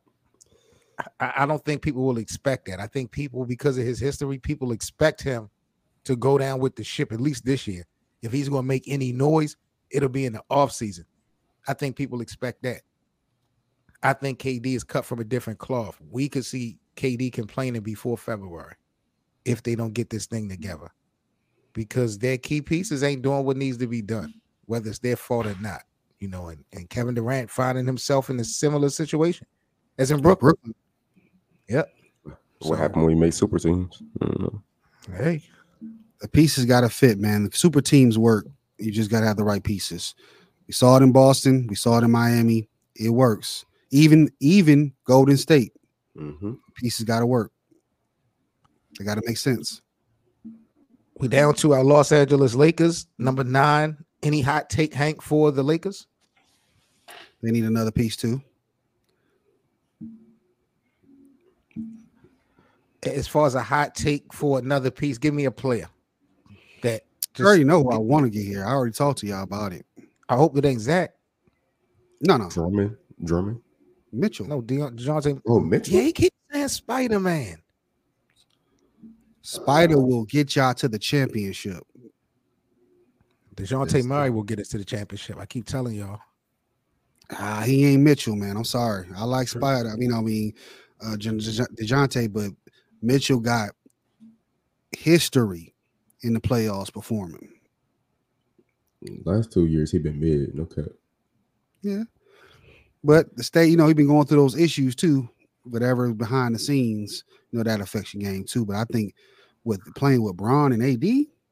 I don't think people will expect that. I think people, because of his history, people expect him to go down with the ship, at least this year. If he's going to make any noise, it'll be in the offseason. I think people expect that. I think KD is cut from a different cloth. We could see KD complaining before February if they don't get this thing together, because their key pieces ain't doing what needs to be done, whether it's their fault or not. You know, and Kevin Durant finding himself in a similar situation as in Brooklyn. Yep. What happened when we made super teams? I don't know. Hey, the pieces got to fit, man. The super teams work. You just got to have the right pieces. We saw it in Boston. We saw it in Miami. It works. Even Golden State. Mm-hmm. Pieces got to work. They got to make sense. We down to our Los Angeles Lakers, number 9. Any hot take, Hank, for the Lakers? They need another piece too. As far as a hot take for another piece, give me a player that. You already know who I want to get here. I already talked to y'all about it. I hope it ain't Zach. No. Drummond. Mitchell. No, DeJounte. Oh, Mitchell. Yeah, he keeps saying Spider-Man. Spider will get y'all to the championship. DeJounte Murray will get us to the championship. I keep telling y'all. He ain't Mitchell, man. I'm sorry. I like Spider. DeJounte, but Mitchell got history in the playoffs performing. Last 2 years, he been mid. No cap. Yeah. But the state, he been going through those issues too. Whatever behind the scenes, that affects your game too. But I think with playing with Bron and AD,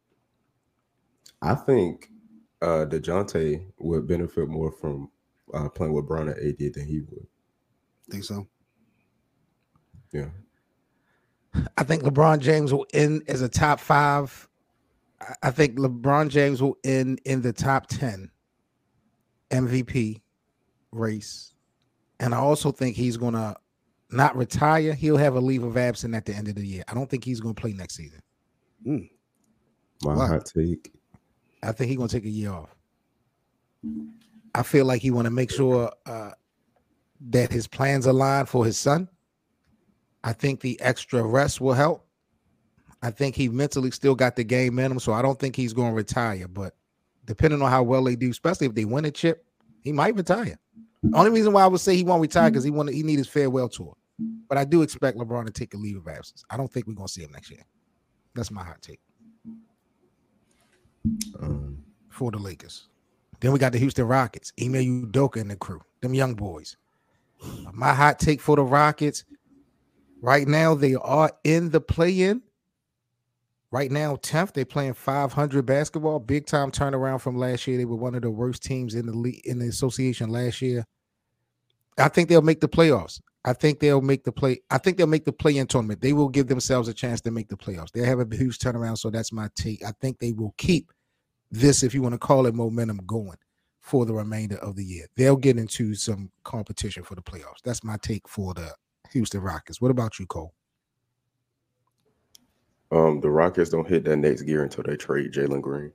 I think DeJounte would benefit more from playing with Bron and AD than he would. Think so? Yeah. I think LeBron James will end as a top 5. I think LeBron James will end in the top 10 MVP race. And I also think he's going to not retire. He'll have a leave of absence at the end of the year. I don't think he's going to play next season. My hot take. I think he's going to take a year off. I feel like he want to make sure that his plans align for his son. I think the extra rest will help. I think he mentally still got the game in him, so I don't think he's going to retire. But depending on how well they do, especially if they win a chip, he might retire. The only reason why I would say he won't retire because he need his farewell tour. But I do expect LeBron to take a leave of absence. I don't think we're going to see him next year. That's my hot take for the Lakers. Then we got the Houston Rockets. Ime Udoka and the crew, them young boys. My hot take for the Rockets, right now they are in the play-in. Right now, 10th, they're playing 500 basketball. Big time turnaround from last year. They were one of the worst teams in the league, in the association last year. I think they'll make the playoffs. I think they'll make the play-in tournament. They will give themselves a chance to make the playoffs. They have a huge turnaround, so that's my take. I think they will keep this, if you want to call it, momentum going for the remainder of the year. They'll get into some competition for the playoffs. That's my take for the Houston Rockets. What about you, Cole? The Rockets don't hit that next gear until they trade Jalen Green.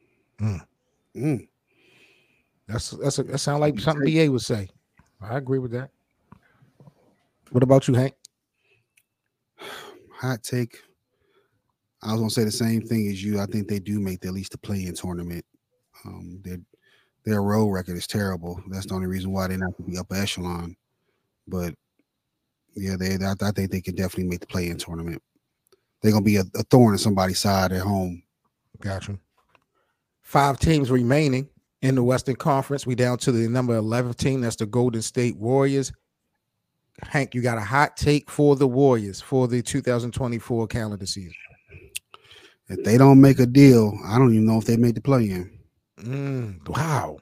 That sounds like something BA would say. I agree with that. What about you, Hank? Hot take. I was gonna say the same thing as you. I think they do make at least the play-in tournament. Their road record is terrible. That's the only reason why they're not going to be upper echelon. But yeah, I think they can definitely make the play-in tournament. They're going to be a thorn in somebody's side at home. Gotcha. 5 teams remaining in the Western Conference. We down to the number 11 team. That's the Golden State Warriors. Hank, you got a hot take for the Warriors for the 2024 calendar season. If they don't make a deal, I don't even know if they make the play-in. Wow.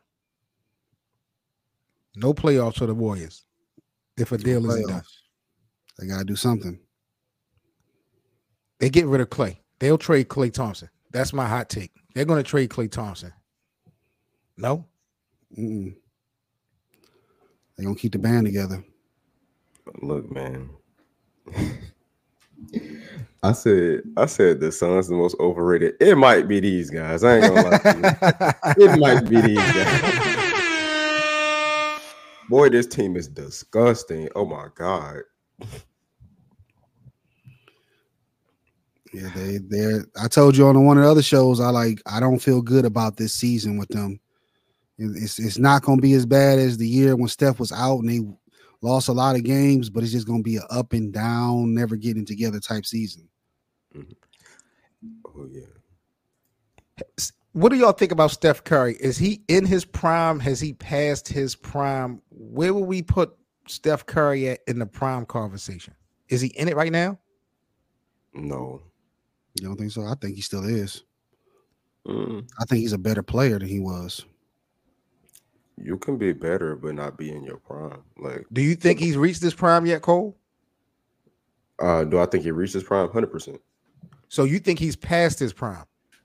No playoffs for the Warriors if a deal isn't done. They got to do something. They get rid of Klay. They'll trade Klay Thompson. That's my hot take. They're going to trade Klay Thompson. No? They're going to keep the band together. Look, man. I said the Suns the most overrated. It might be these guys. I ain't gonna lie to you. It might be these guys. Boy, this team is disgusting. Oh my god. Yeah, they're. I told you on one of the other shows, I don't feel good about this season with them. It's not going to be as bad as the year when Steph was out and they lost a lot of games, but it's just going to be an up and down, never getting together type season. Oh yeah. What do y'all think about Steph Curry? Is he in his prime? Has he passed his prime? Where will we put Steph Curry at in the prime conversation? Is he in it right now? No. You don't think so? I think he still is. Mm. I think he's a better player than he was. You can be better, but not be in your prime. Like, do you think he's reached his prime yet, Cole? Do I think he reached his prime? 100%. So you think he's past his prime?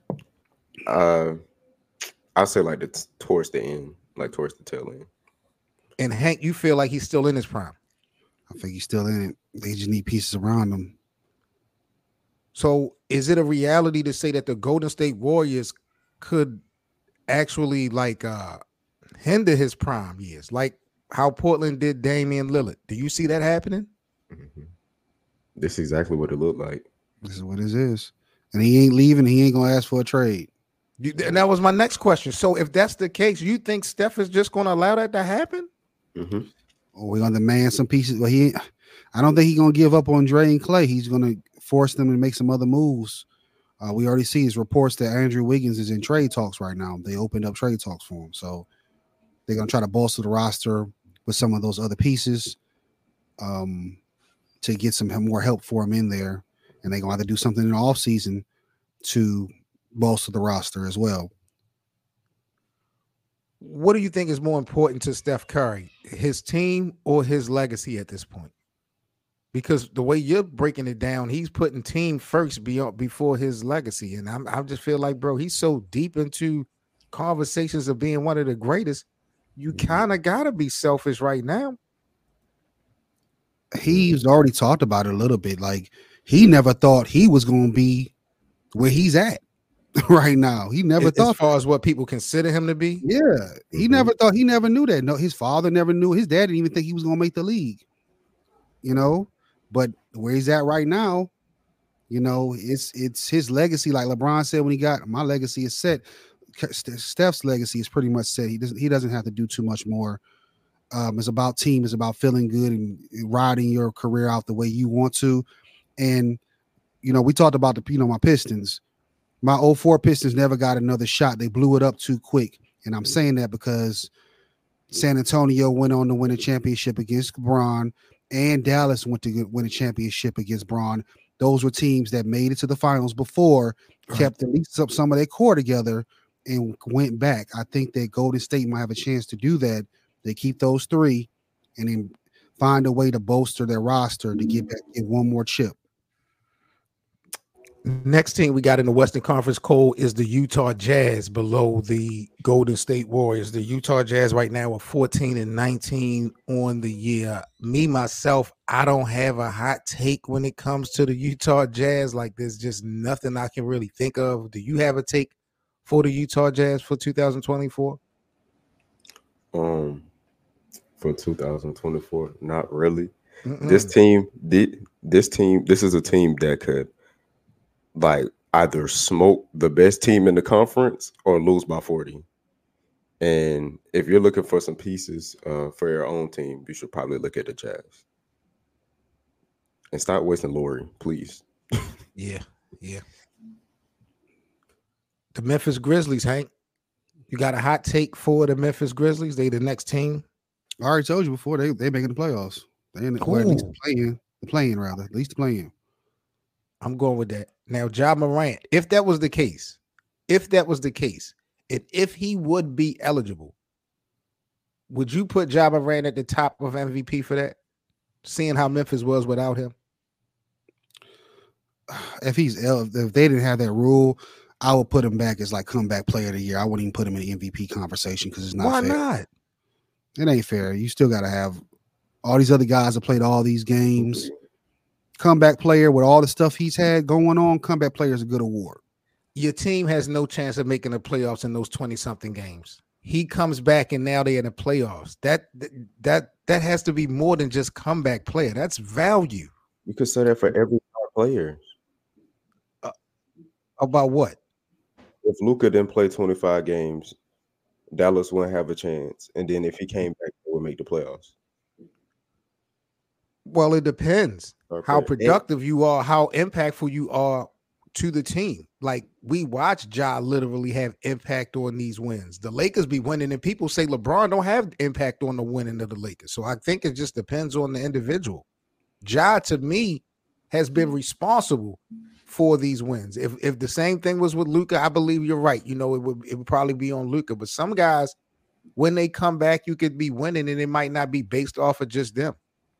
I'll say like towards the end, like towards the tail end. And Hank, you feel like he's still in his prime? I think he's still in it. They just need pieces around him. So is it a reality to say that the Golden State Warriors could actually hinder his prime years, like how Portland did Damian Lillard? Do you see that happening? Mm-hmm. This is exactly what it looked like. This is what it is. And he ain't leaving. He ain't going to ask for a trade. And that was my next question. So if that's the case, you think Steph is just going to allow that to happen? Mm-hmm. Or we're going to demand some pieces. Well, I don't think he's going to give up on Dre and Clay. He's going to force them to make some other moves. We already see his reports that Andrew Wiggins is in trade talks right now. They opened up trade talks for him. So they're going to try to bolster the roster with some of those other pieces to get some more help for him in there. And they're going to have to do something in the offseason to bolster the roster as well. What do you think is more important to Steph Curry, his team or his legacy at this point? Because the way you're breaking it down, he's putting team first before his legacy. And I just feel like, bro, he's so deep into conversations of being one of the greatest. You kind of got to be selfish right now. He's already talked about it a little bit. Like, he never thought he was going to be where he's at right now. He never thought. As far as what people consider him to be? Yeah. He never thought. He never knew that. No, his father never knew. His dad didn't even think he was going to make the league. You know? But where he's at right now, you know, it's his legacy. Like LeBron said when he got, my legacy is set. Steph's legacy is pretty much set. He doesn't have to do too much more. It's about team. It's about feeling good and riding your career out the way you want to. And, you know, we talked about my Pistons. My 04 Pistons never got another shot. They blew it up too quick. And I'm saying that because San Antonio went on to win a championship against Bron, and Dallas went to win a championship against Bron. Those were teams that made it to the finals before, kept at least up some of their core together, and went back. I think that Golden State might have a chance to do that. They keep those three and then find a way to bolster their roster to get back in one more chip. Next team we got in the Western Conference, Cole, is the Utah Jazz below the Golden State Warriors. The Utah Jazz right now are 14-19 on the year. Me, myself, I don't have a hot take when it comes to the Utah Jazz. Like, there's just nothing I can really think of. Do you have a take for the Utah Jazz for 2024? For 2024, not really. This is a team that could like either smoke the best team in the conference or lose by 40. And if you're looking for some pieces for your own team, you should probably look at the Jazz. And stop wasting Laurie, please. Yeah. The Memphis Grizzlies, Hank. You got a hot take for the Memphis Grizzlies? They the next team. I already told you before they making the playoffs. They in or at least the playing rather. At least the playing. I'm going with that. Now, Ja Morant, if that was the case, and if he would be eligible, would you put Ja Morant at the top of MVP for that? Seeing how Memphis was without him? If they didn't have that rule, I would put him back as like comeback player of the year. I wouldn't even put him in the MVP conversation because it's not fair. Why not? It ain't fair. You still got to have all these other guys that played all these games. Comeback player with all the stuff he's had going on, comeback player is a good award. Your team has no chance of making the playoffs in those 20-something games. he comes back and now they're in the playoffs. That has to be more than just comeback player. That's value. You could say that for every player. About what? If Luka didn't play 25 games, Dallas wouldn't have a chance. And then if he came back, they would make the playoffs. Well, it depends how productive you are, how impactful you are to the team. Like, we watch Ja literally have impact on these wins. The Lakers be winning, and people say LeBron don't have impact on the winning of the Lakers. So I think it just depends on the individual. Ja, to me, has been responsible for these wins. If the same thing was with Luka, I believe you're right. You know, it would probably be on Luka. But some guys, when they come back, you could be winning, and it might not be based off of just them.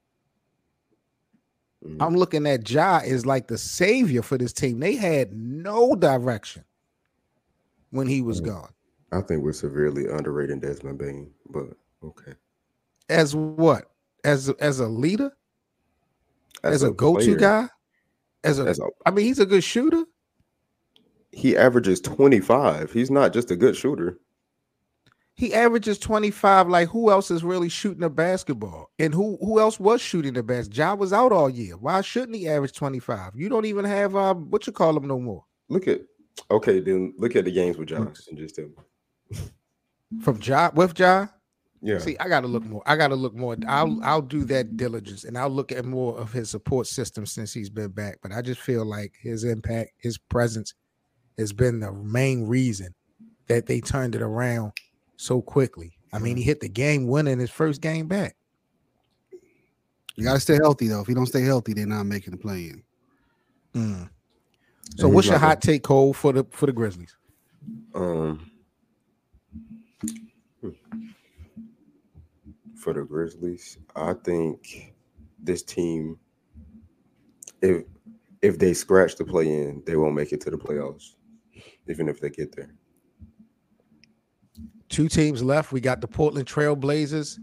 I'm looking at Ja as like the savior for this team. They had no direction when he was gone. I think we're severely underrating Desmond Bane, but okay. As what? As a leader? As a go-to player. guy? I mean, he's a good shooter. He averages 25. He's not just a good shooter. He averages 25. Like, who else is really shooting the basketball? And who else was shooting the best? Ja was out all year. Why shouldn't he average 25? You don't even have what you call him no more. Then look at the games with Ja and just tell me. From Ja with Ja? Yeah. See, I gotta look more. I'll do that diligence, and I'll look at more of his support system since he's been back. But I just feel like his impact, his presence has been the main reason that they turned it around so quickly. I mean, he hit the game winner in his first game back. You gotta stay healthy though. If you don't stay healthy, they're not making the play-in. So what's your hot take, Cole, for the Grizzlies? For the Grizzlies, I think this team, if they scratch the play-in, they won't make it to the playoffs, even if they get there. 2 teams left. We got the Portland Trail Blazers.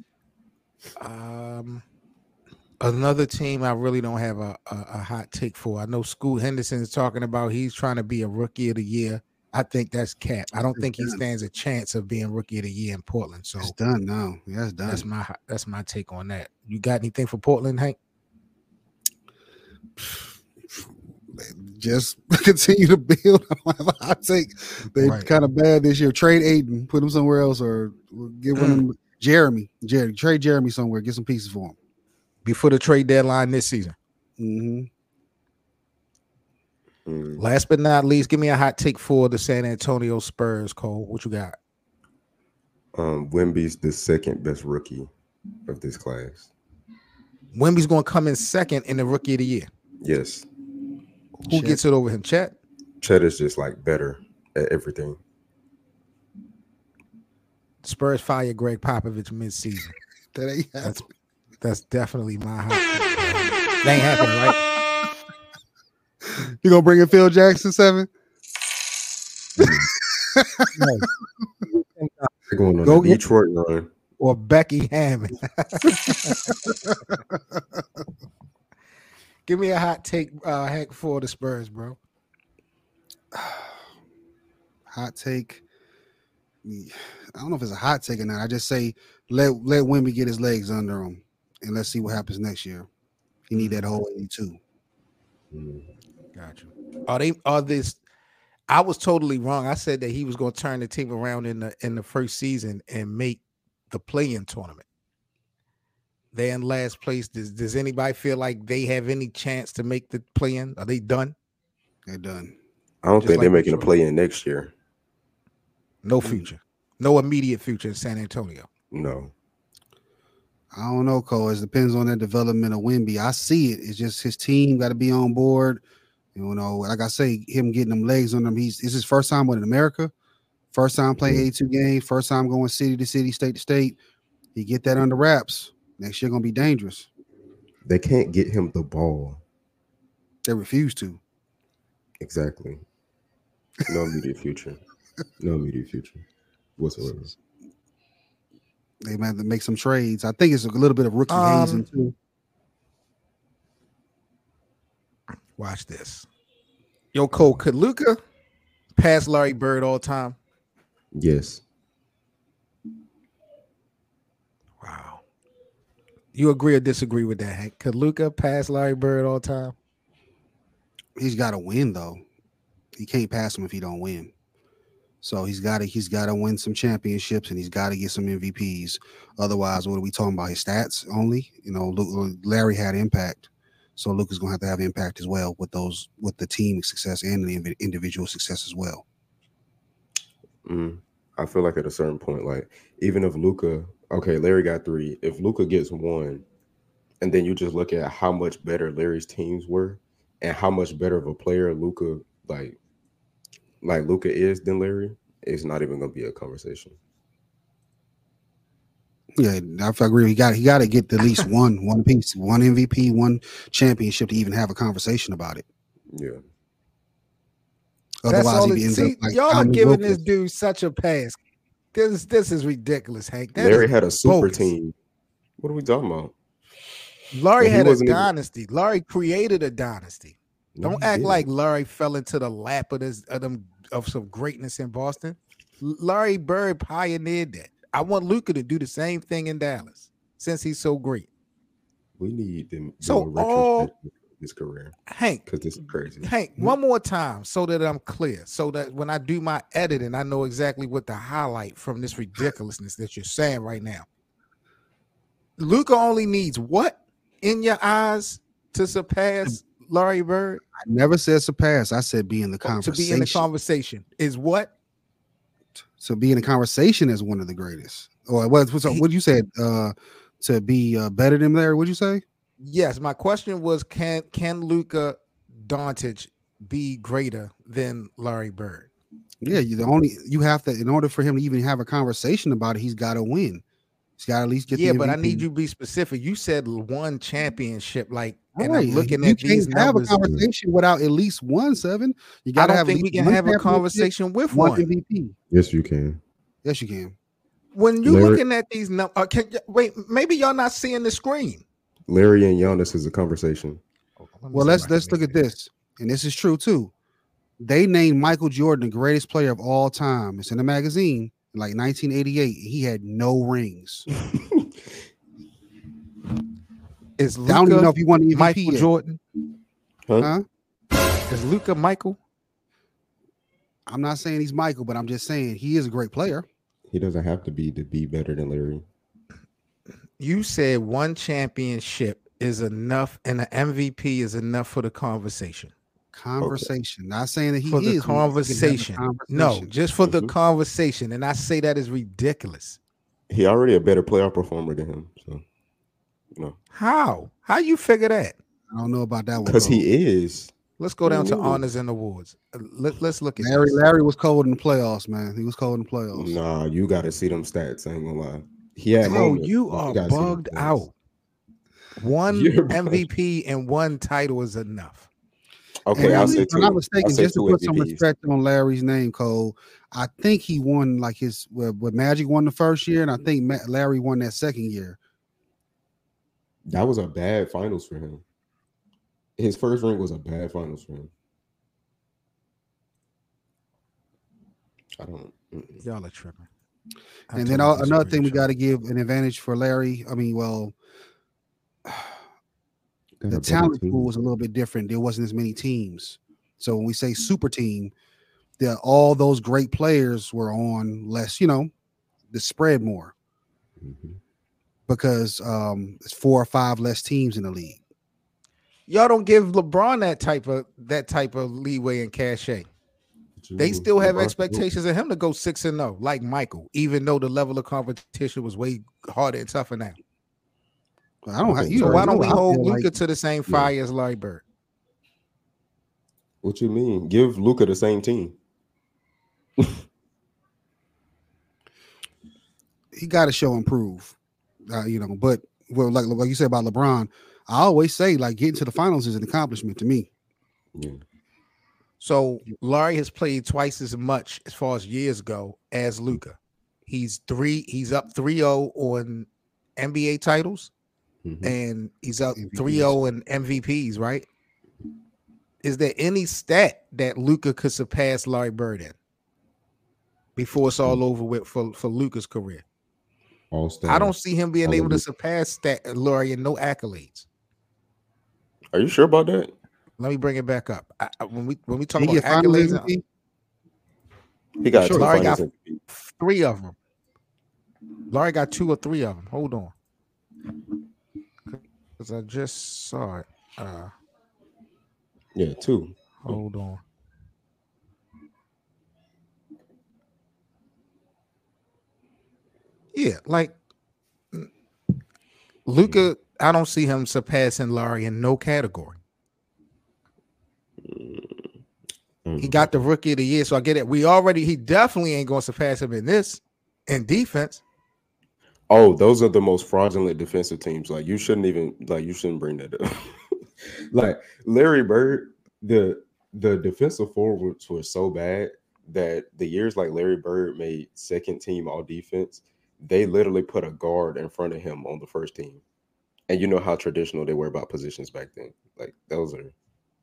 Another team I really don't have a hot take for. I know Scoot Henderson is talking about he's trying to be a rookie of the year. I think that's cap. I don't think he stands a chance of being rookie of the year in Portland. So it's done now. Yeah, it's done. That's my take on that. You got anything for Portland, Hank? Just continue to build. I take they kind of bad this year. Trade Aiden, put him somewhere else, or get one of them. Jeremy, trade Jeremy somewhere. Get some pieces for him before the trade deadline this season. Last but not least, give me a hot take for the San Antonio Spurs, Cole. What you got? Wemby's the second best rookie of this class. Wemby's going to come in second in the rookie of the year. Yes. Who gets it over him? Chet? Chet is just like better at everything. Spurs fire Greg Popovich mid-season. That's definitely my hot take. That ain't happening, right? You gonna bring in Phil Jackson 7? No. They're going on the Detroit run. Or Becky Hammond. Give me a hot take, Hank, for the Spurs, bro. Hot take. I don't know if it's a hot take or not. I just say let Wemby get his legs under him, and let's see what happens next year. He need that whole 82. Gotcha. I was totally wrong. I said that he was going to turn the team around in the first season and make the play-in tournament. They're in last place. Does anybody feel like they have any chance to make the play-in? Are they done? They're done. I don't think they're making a play-in next year. No future. No immediate future in San Antonio. No. I don't know, Cole. It depends on the development of Wemby. I see it. It's just his team got to be on board. You know, like I say, him getting them legs on him. It's his first time in America. First time playing 82 games. First time going city to city, state to state. He get that under wraps. Next year going to be dangerous. They can't get him the ball. They refuse to. Exactly. No immediate future. No immediate future whatsoever. They might have to make some trades. I think it's a little bit of rookie hazing too. Watch this. Yo, Cole, could Luka pass Larry Bird all time? Yes. You agree or disagree with that, Hank? Could Luka pass Larry Bird all time? He's got to win though. He can't pass him if he don't win. So he's got to win some championships and he's got to get some MVPs. Otherwise, what are we talking about? His stats only? You know, Larry had impact, so Luka's gonna have to have impact as well with the team success and the individual success as well. I feel like at a certain point, like even if Luka, okay, Larry got 3. If Luka gets 1, and then you just look at how much better Larry's teams were, and how much better of a player Luka like Luka is than Larry, it's not even gonna be a conversation. Yeah, I agree. He got to get at least one piece, one MVP, one championship to even have a conversation about it. Yeah. Otherwise, he ends up like y'all are giving this dude such a pass. This is ridiculous, Hank. Larry had a super team. What are we talking about? Larry had a dynasty. Larry created a dynasty. Don't act like Larry fell into the lap of some greatness in Boston. Larry Bird pioneered that. I want Luka to do the same thing in Dallas since he's so great. We need them. So his career, Hank, because this is crazy. Hank, one more time so that I'm clear, so that when I do my editing, I know exactly what to highlight from this ridiculousness that you're saying right now. Luka only needs what in your eyes to surpass Larry Bird? I never said surpass. I said be in the conversation. To be in the conversation is what? To be in a conversation as one of the greatest. Or what you said? To be better than Larry? What'd you say? Yes, my question was: Can Luka Doncic be greater than Larry Bird? Yeah, you have to, in order for him to even have a conversation about it, he's got to win. He's got to at least get. Yeah, the but MVP. I need you to be specific. You said one championship, like, all and right. I'm looking at these numbers. Have a conversation without at least 1-7. You got to have. I don't think we can have a conversation with one MVP. Yes, you can. Yes, you can. When you're looking at these numbers, wait, maybe y'all not seeing the screen. Larry and Giannis is a conversation. Well, let's look at this, and this is true too. They named Michael Jordan the greatest player of all time. It's in the magazine, like 1988. He had no rings. Is Luka, I don't even know if he won the MVP Michael yet. Jordan? Huh? Is Luka Michael? I'm not saying he's Michael, but I'm just saying he is a great player. He doesn't have to be better than Larry. You said one championship is enough, and an MVP is enough for the conversation. Conversation. Okay. Not saying that he for is the conversation. No, just for the conversation. And I say that is ridiculous. He already a better playoff performer than him. So, no. How you figure that? I don't know about that one. Because he is. Let's go down to honors and awards. Let's look at Larry was cold in the playoffs, man. He was cold in the playoffs. Nah, you got to see them stats. I ain't gonna lie. He had you are bugged out. One MVP and one title is enough. Okay, I'll say if I'm not mistaken, just to put some respect on Larry's name, Cole, I think he won like his what Magic won the first year, and I think Larry won that second year. That was a bad finals for him. His first ring was a bad finals for him. I don't. Y'all are tripping. And then another thing, we got to give an advantage for Larry. I mean, well, the talent pool was a little bit different. There wasn't as many teams. So when we say super team, all those great players were on less, the spread more. Mm-hmm. Because it's 4 or 5 less teams in the league. Y'all don't give LeBron that type of leeway and cachet. They still have expectations of him to go 6-0, like Michael, even though the level of competition was way harder and tougher now. I don't have, so why don't we hold Luka to the same fire as Larry Bird? What you mean? Give Luka the same team. He got to show improve, But like you said about LeBron, I always say like getting to the finals is an accomplishment to me. Yeah. So Larry has played twice as much as far as years go as Luka. He's up 3-0 on NBA titles, and he's up 3-0 in MVPs, right? Is there any stat that Luka could surpass Larry Bird in before it's all over with for Luka's career? All-star. I don't see him being able to Hallelujah. surpass Laurie and no accolades. Are you sure about that? Let me bring it back up. When we talk He about get finals accolades, MVP? He got Sure. two Laurie finals. got 3 of them. Laurie got 2 or 3 of them. Hold on, because I just saw it. Yeah, 2. Hold on. Yeah, like Luka, I don't see him surpassing Laurie in no category. He got the rookie of the year, so I get it. He definitely ain't going to surpass him in defense. Oh, those are the most fraudulent defensive teams. Like you shouldn't bring that up. Like Larry Bird, the defensive forwards were so bad that the years like Larry Bird made second team all defense, they literally put a guard in front of him on the first team. And you know how traditional they were about positions back then. Like those are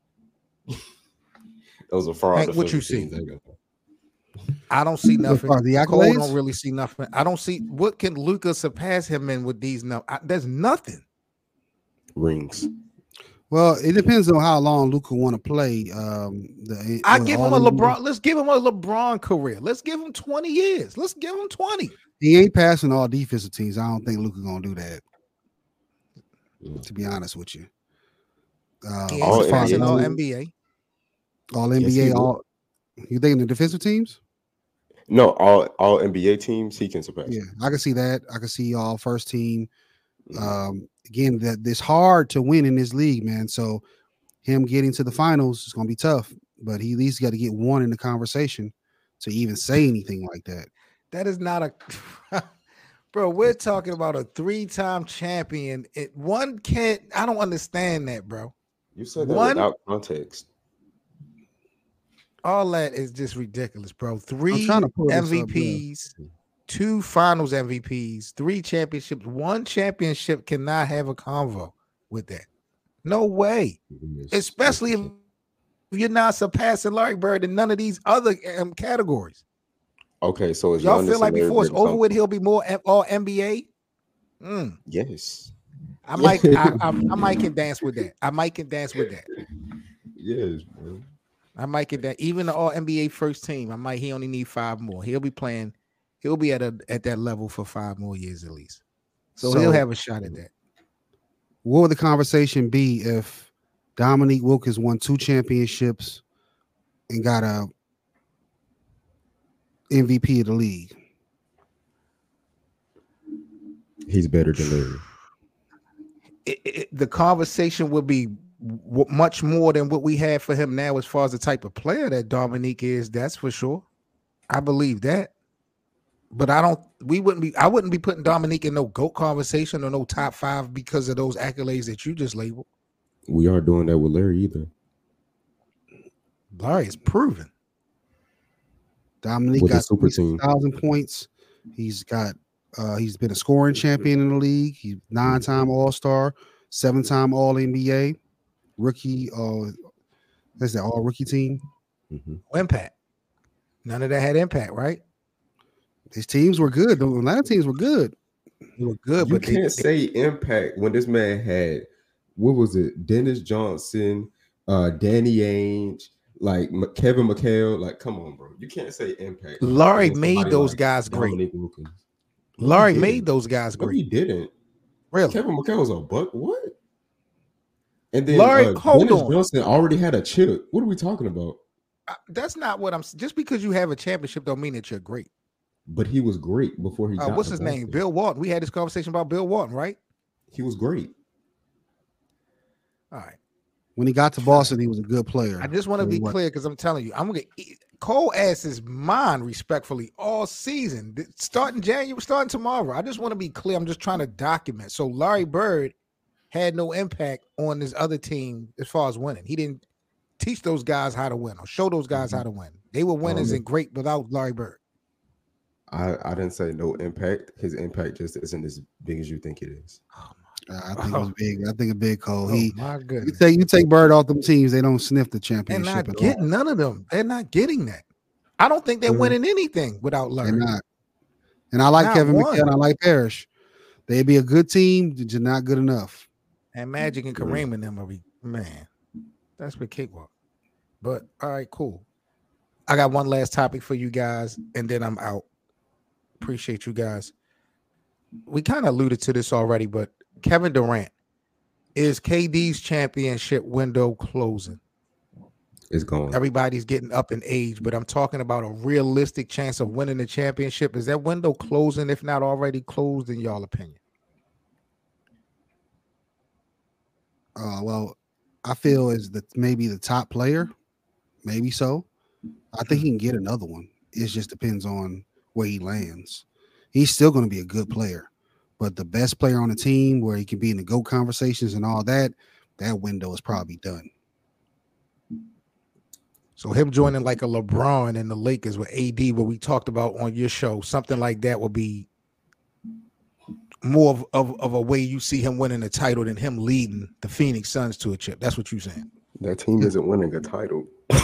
fraud. Hank, what you see? Teams. I don't see nothing. The Cole accolades? don't really see nothing. I don't see what can Luka surpass him in with these numbers. There's nothing. Rings. Well, it depends on how long Luka want to play. I give him a LeBron. Let's give him a LeBron career. Let's give him 20 years. Let's give him 20. He ain't passing all defensive teams. I don't think Luka gonna do that. To be honest with you, He all ain't passing NBA. all NBA. all Yes, NBA, he all. You think the defensive teams? No, all NBA teams he can surpass. Yeah, I can see that. I can see all first team. Again, that it's hard to win in this league, man. So him getting to the finals is gonna be tough, but he at least got to get one in the conversation to even say anything like that. That is not a bro. We're talking about a 3-time champion. One can't. I don't understand that, bro. You said that One- without context. All that is just ridiculous, bro. I'm 3 trying to pull this up, MVPs, 2 finals MVPs, 3 championships. 1 championship cannot have a convo with that. No way. Especially if you're not surpassing Larry Bird in none of these other categories. Okay, so is Y'all Giannis feel like and Larry before it's Bird over something? with, he'll be more all NBA? Yes. I might can dance with that. I might can dance with that. Yes, bro. I might get that. Even the all NBA first team, he only need 5 more. He'll be playing, he'll be at that level for 5 more years at least. So he'll have a shot at that. What would the conversation be if Dominique Wilkins won 2 championships and got a MVP of the league? He's better than Larry. The conversation would be much more than what we have for him now as far as the type of player that Dominique is. That's for sure. I believe that. But I wouldn't be putting Dominique in no GOAT conversation or no top 5 because of those accolades that you just labeled. We aren't doing that with Larry either. Larry is proven. Dominique With the got super team. 1,000 points. He's been a scoring champion in the league. He's 9-time All-Star, 7-time All-NBA, rookie. That's the all-rookie team. Impact. None of that had impact, right? His teams were good. The Atlanta teams were good. They were good, You but can't say impact when this man had, what was it? Dennis Johnson, Danny Ainge, like Kevin McHale. Like, come on, bro. You can't say impact. Laurie made those guys great. Dominique Wilkins. Laurie made those guys No, he great. didn't. Really? Kevin McHale was a buck. What? And then Laurie, hold Dennis on. Johnson already had a chip. What are we talking about? That's not what I'm. Just because you have a championship don't mean that you're great. But he was great before he got What's to his name? Boston. Bill Walton. We had this conversation about Bill Walton, right? He was great. All right. When he got to Boston, he was a good player. I just want to be clear because I'm telling you, I'm gonna eat Cole ass his mind respectfully all season, starting January, starting tomorrow. I just want to be clear. I'm just trying to document. So Larry Bird had no impact on his other team as far as winning. He didn't teach those guys how to win or show those guys how to win. They were winners and great without Larry Bird. I didn't say no impact. His impact just isn't as big as you think it is. I think it was big. I think a big Cole. My goodness. You take Bird off them teams, they don't sniff the They're championship not at getting all. none of them. They're not getting that. I don't think they're winning anything without Larry. They're not. And I like Not Kevin one. McHale. And I like Parrish. They'd be a good team, just not good enough. And Magic and Kareem and them will be, man, that's been cakewalk. But all right, cool. I got one last topic for you guys, and then I'm out. Appreciate you guys. We kind of alluded to this already, but Kevin Durant, is KD's championship window closing? It's gone. Everybody's getting up in age, but I'm talking about a realistic chance of winning the championship. Is that window closing, if not already closed, in y'all opinion? Well, I feel is that maybe the top player, maybe so. I think he can get another one. It just depends on where he lands. He's still going to be a good player, but the best player on the team, where he can be in the GOAT conversations and all that, that window is probably done. So him joining like a LeBron and the Lakers with AD, what we talked about on your show, something like that would be more of a way you see him winning a title than him leading the Phoenix Suns to a chip. That's what you're saying. That team isn't winning a title.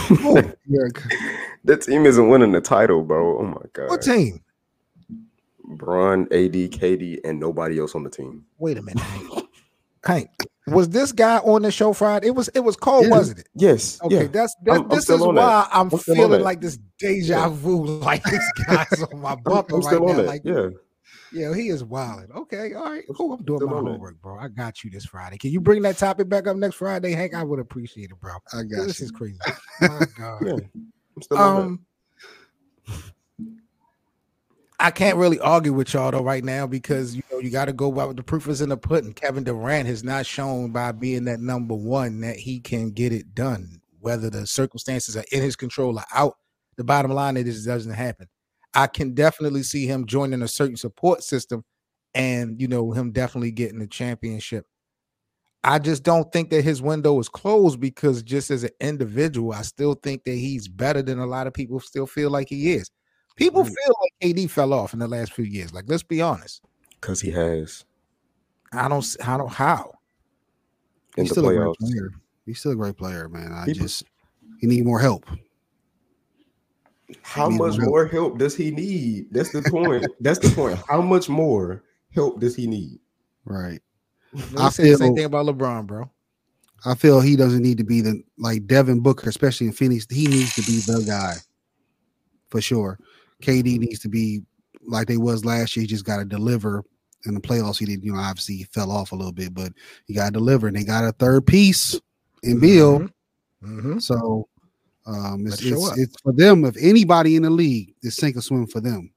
That team isn't winning the title, bro. Oh my god. What team? Bron, AD, KD, and nobody else on the team. Wait a minute. Hank, was this guy on the show Friday? It was Cole, wasn't it? Yes. Okay, yeah. this is why I'm feeling like this deja vu, like this guy's on my bumper right now. Like, yeah, he is wilding. Okay, all right, cool. I'm doing my homework, bro. I got you this Friday. Can you bring that topic back up next Friday, Hank? I would appreciate it, bro. I got this you. is crazy. My God. Yeah, I'm still on I can't really argue with y'all though right now because you got to go by what the proof is in the pudding. Kevin Durant has not shown by being that number one that he can get it done. Whether the circumstances are in his control or out, the bottom line is it doesn't happen. I can definitely see him joining a certain support system, and him definitely getting the championship. I just don't think that his window is closed because just as an individual, I still think that he's better than a lot of people still feel like he is. People feel like KD fell off in the last few years. Like, let's be honest. Because he has. How? He's still a great player. He's still a great player, man. He need more help. How much more help does he need? That's the point. That's the point. How much more help does he need? Right. I say the same thing about LeBron, bro. I feel he doesn't need to be like Devin Booker, especially in Phoenix. He needs to be the guy for sure. KD needs to be like they was last year. He just got to deliver in the playoffs. He did, obviously he fell off a little bit, but he got to deliver. And they got a third piece in Bill. Mm-hmm. So it's for them. If anybody in the league, it's sink or swim for them.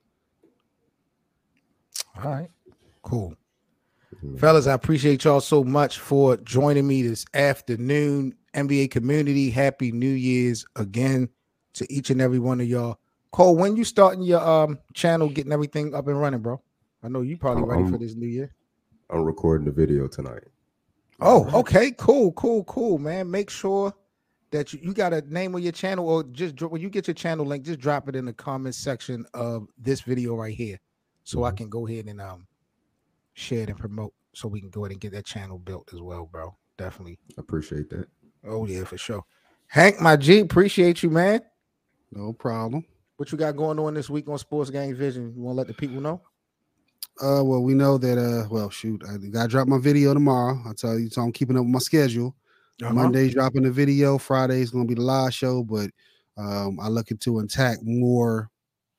All right, cool. Fellas, I appreciate y'all so much for joining me this afternoon. NBA community, happy New Year's again to each and every one of y'all. Cole, when you starting your channel, getting everything up and running, bro? I know you probably ready for this new year. I'm recording the video tonight. Oh, okay, cool, man. Make sure that you got a name of your channel, or just when you get your channel link, just drop it in the comment section of this video right here, so I can go ahead and share it and promote, so we can go ahead and get that channel built as well, bro. Definitely Appreciate that. Oh yeah, for sure. Hank, my G, appreciate you, man. No problem. What you got going on this week on Sports Gang Vision? You want to let the people know? Well, we know that, I gotta drop my video tomorrow. I'll tell you, so I'm keeping up with my schedule. Monday's dropping the video, Friday's gonna be the live show, but I'm looking to attack more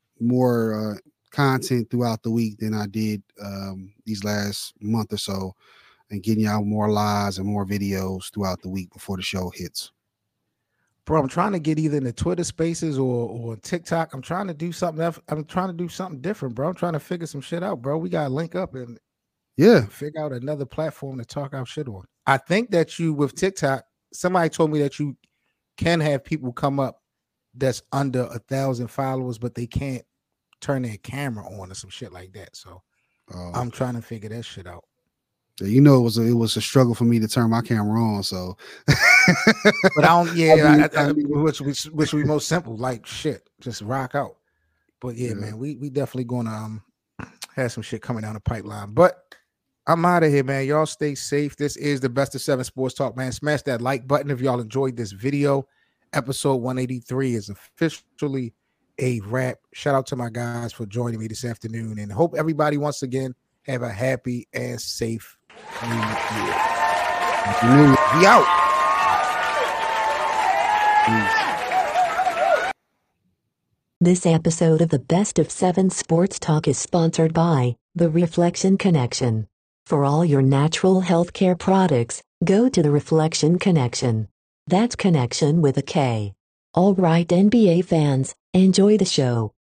content throughout the week than I did these last month or so, and getting y'all more lives and more videos throughout the week before the show hits. Bro, I'm trying to get either in the Twitter Spaces or TikTok. I'm trying to do something. I'm trying to do something different, bro. I'm trying to figure some shit out, bro. We got to link up and figure out another platform to talk our shit on. I think that with TikTok, somebody told me that you can have people come up that's under 1,000 followers, but they can't turn their camera on or some shit like that. So I'm trying to figure that shit out. It was a struggle for me to turn my camera on. So, but I don't. Which we most simple, like shit, just rock out. But yeah, man, we definitely gonna have some shit coming down the pipeline. But I'm out of here, man. Y'all stay safe. This is the Best of 7 Sports Talk, man. Smash that like button if y'all enjoyed this video. Episode 183 is officially a wrap. Shout out to my guys for joining me this afternoon, and hope everybody once again Have a happy and safe New Year. We out. This episode of the Best of 7 Sports Talk is sponsored by The Reflection Connection. For all your natural healthcare products, go to The Reflection Connection. That's connection with a K. All right, NBA fans, enjoy the show.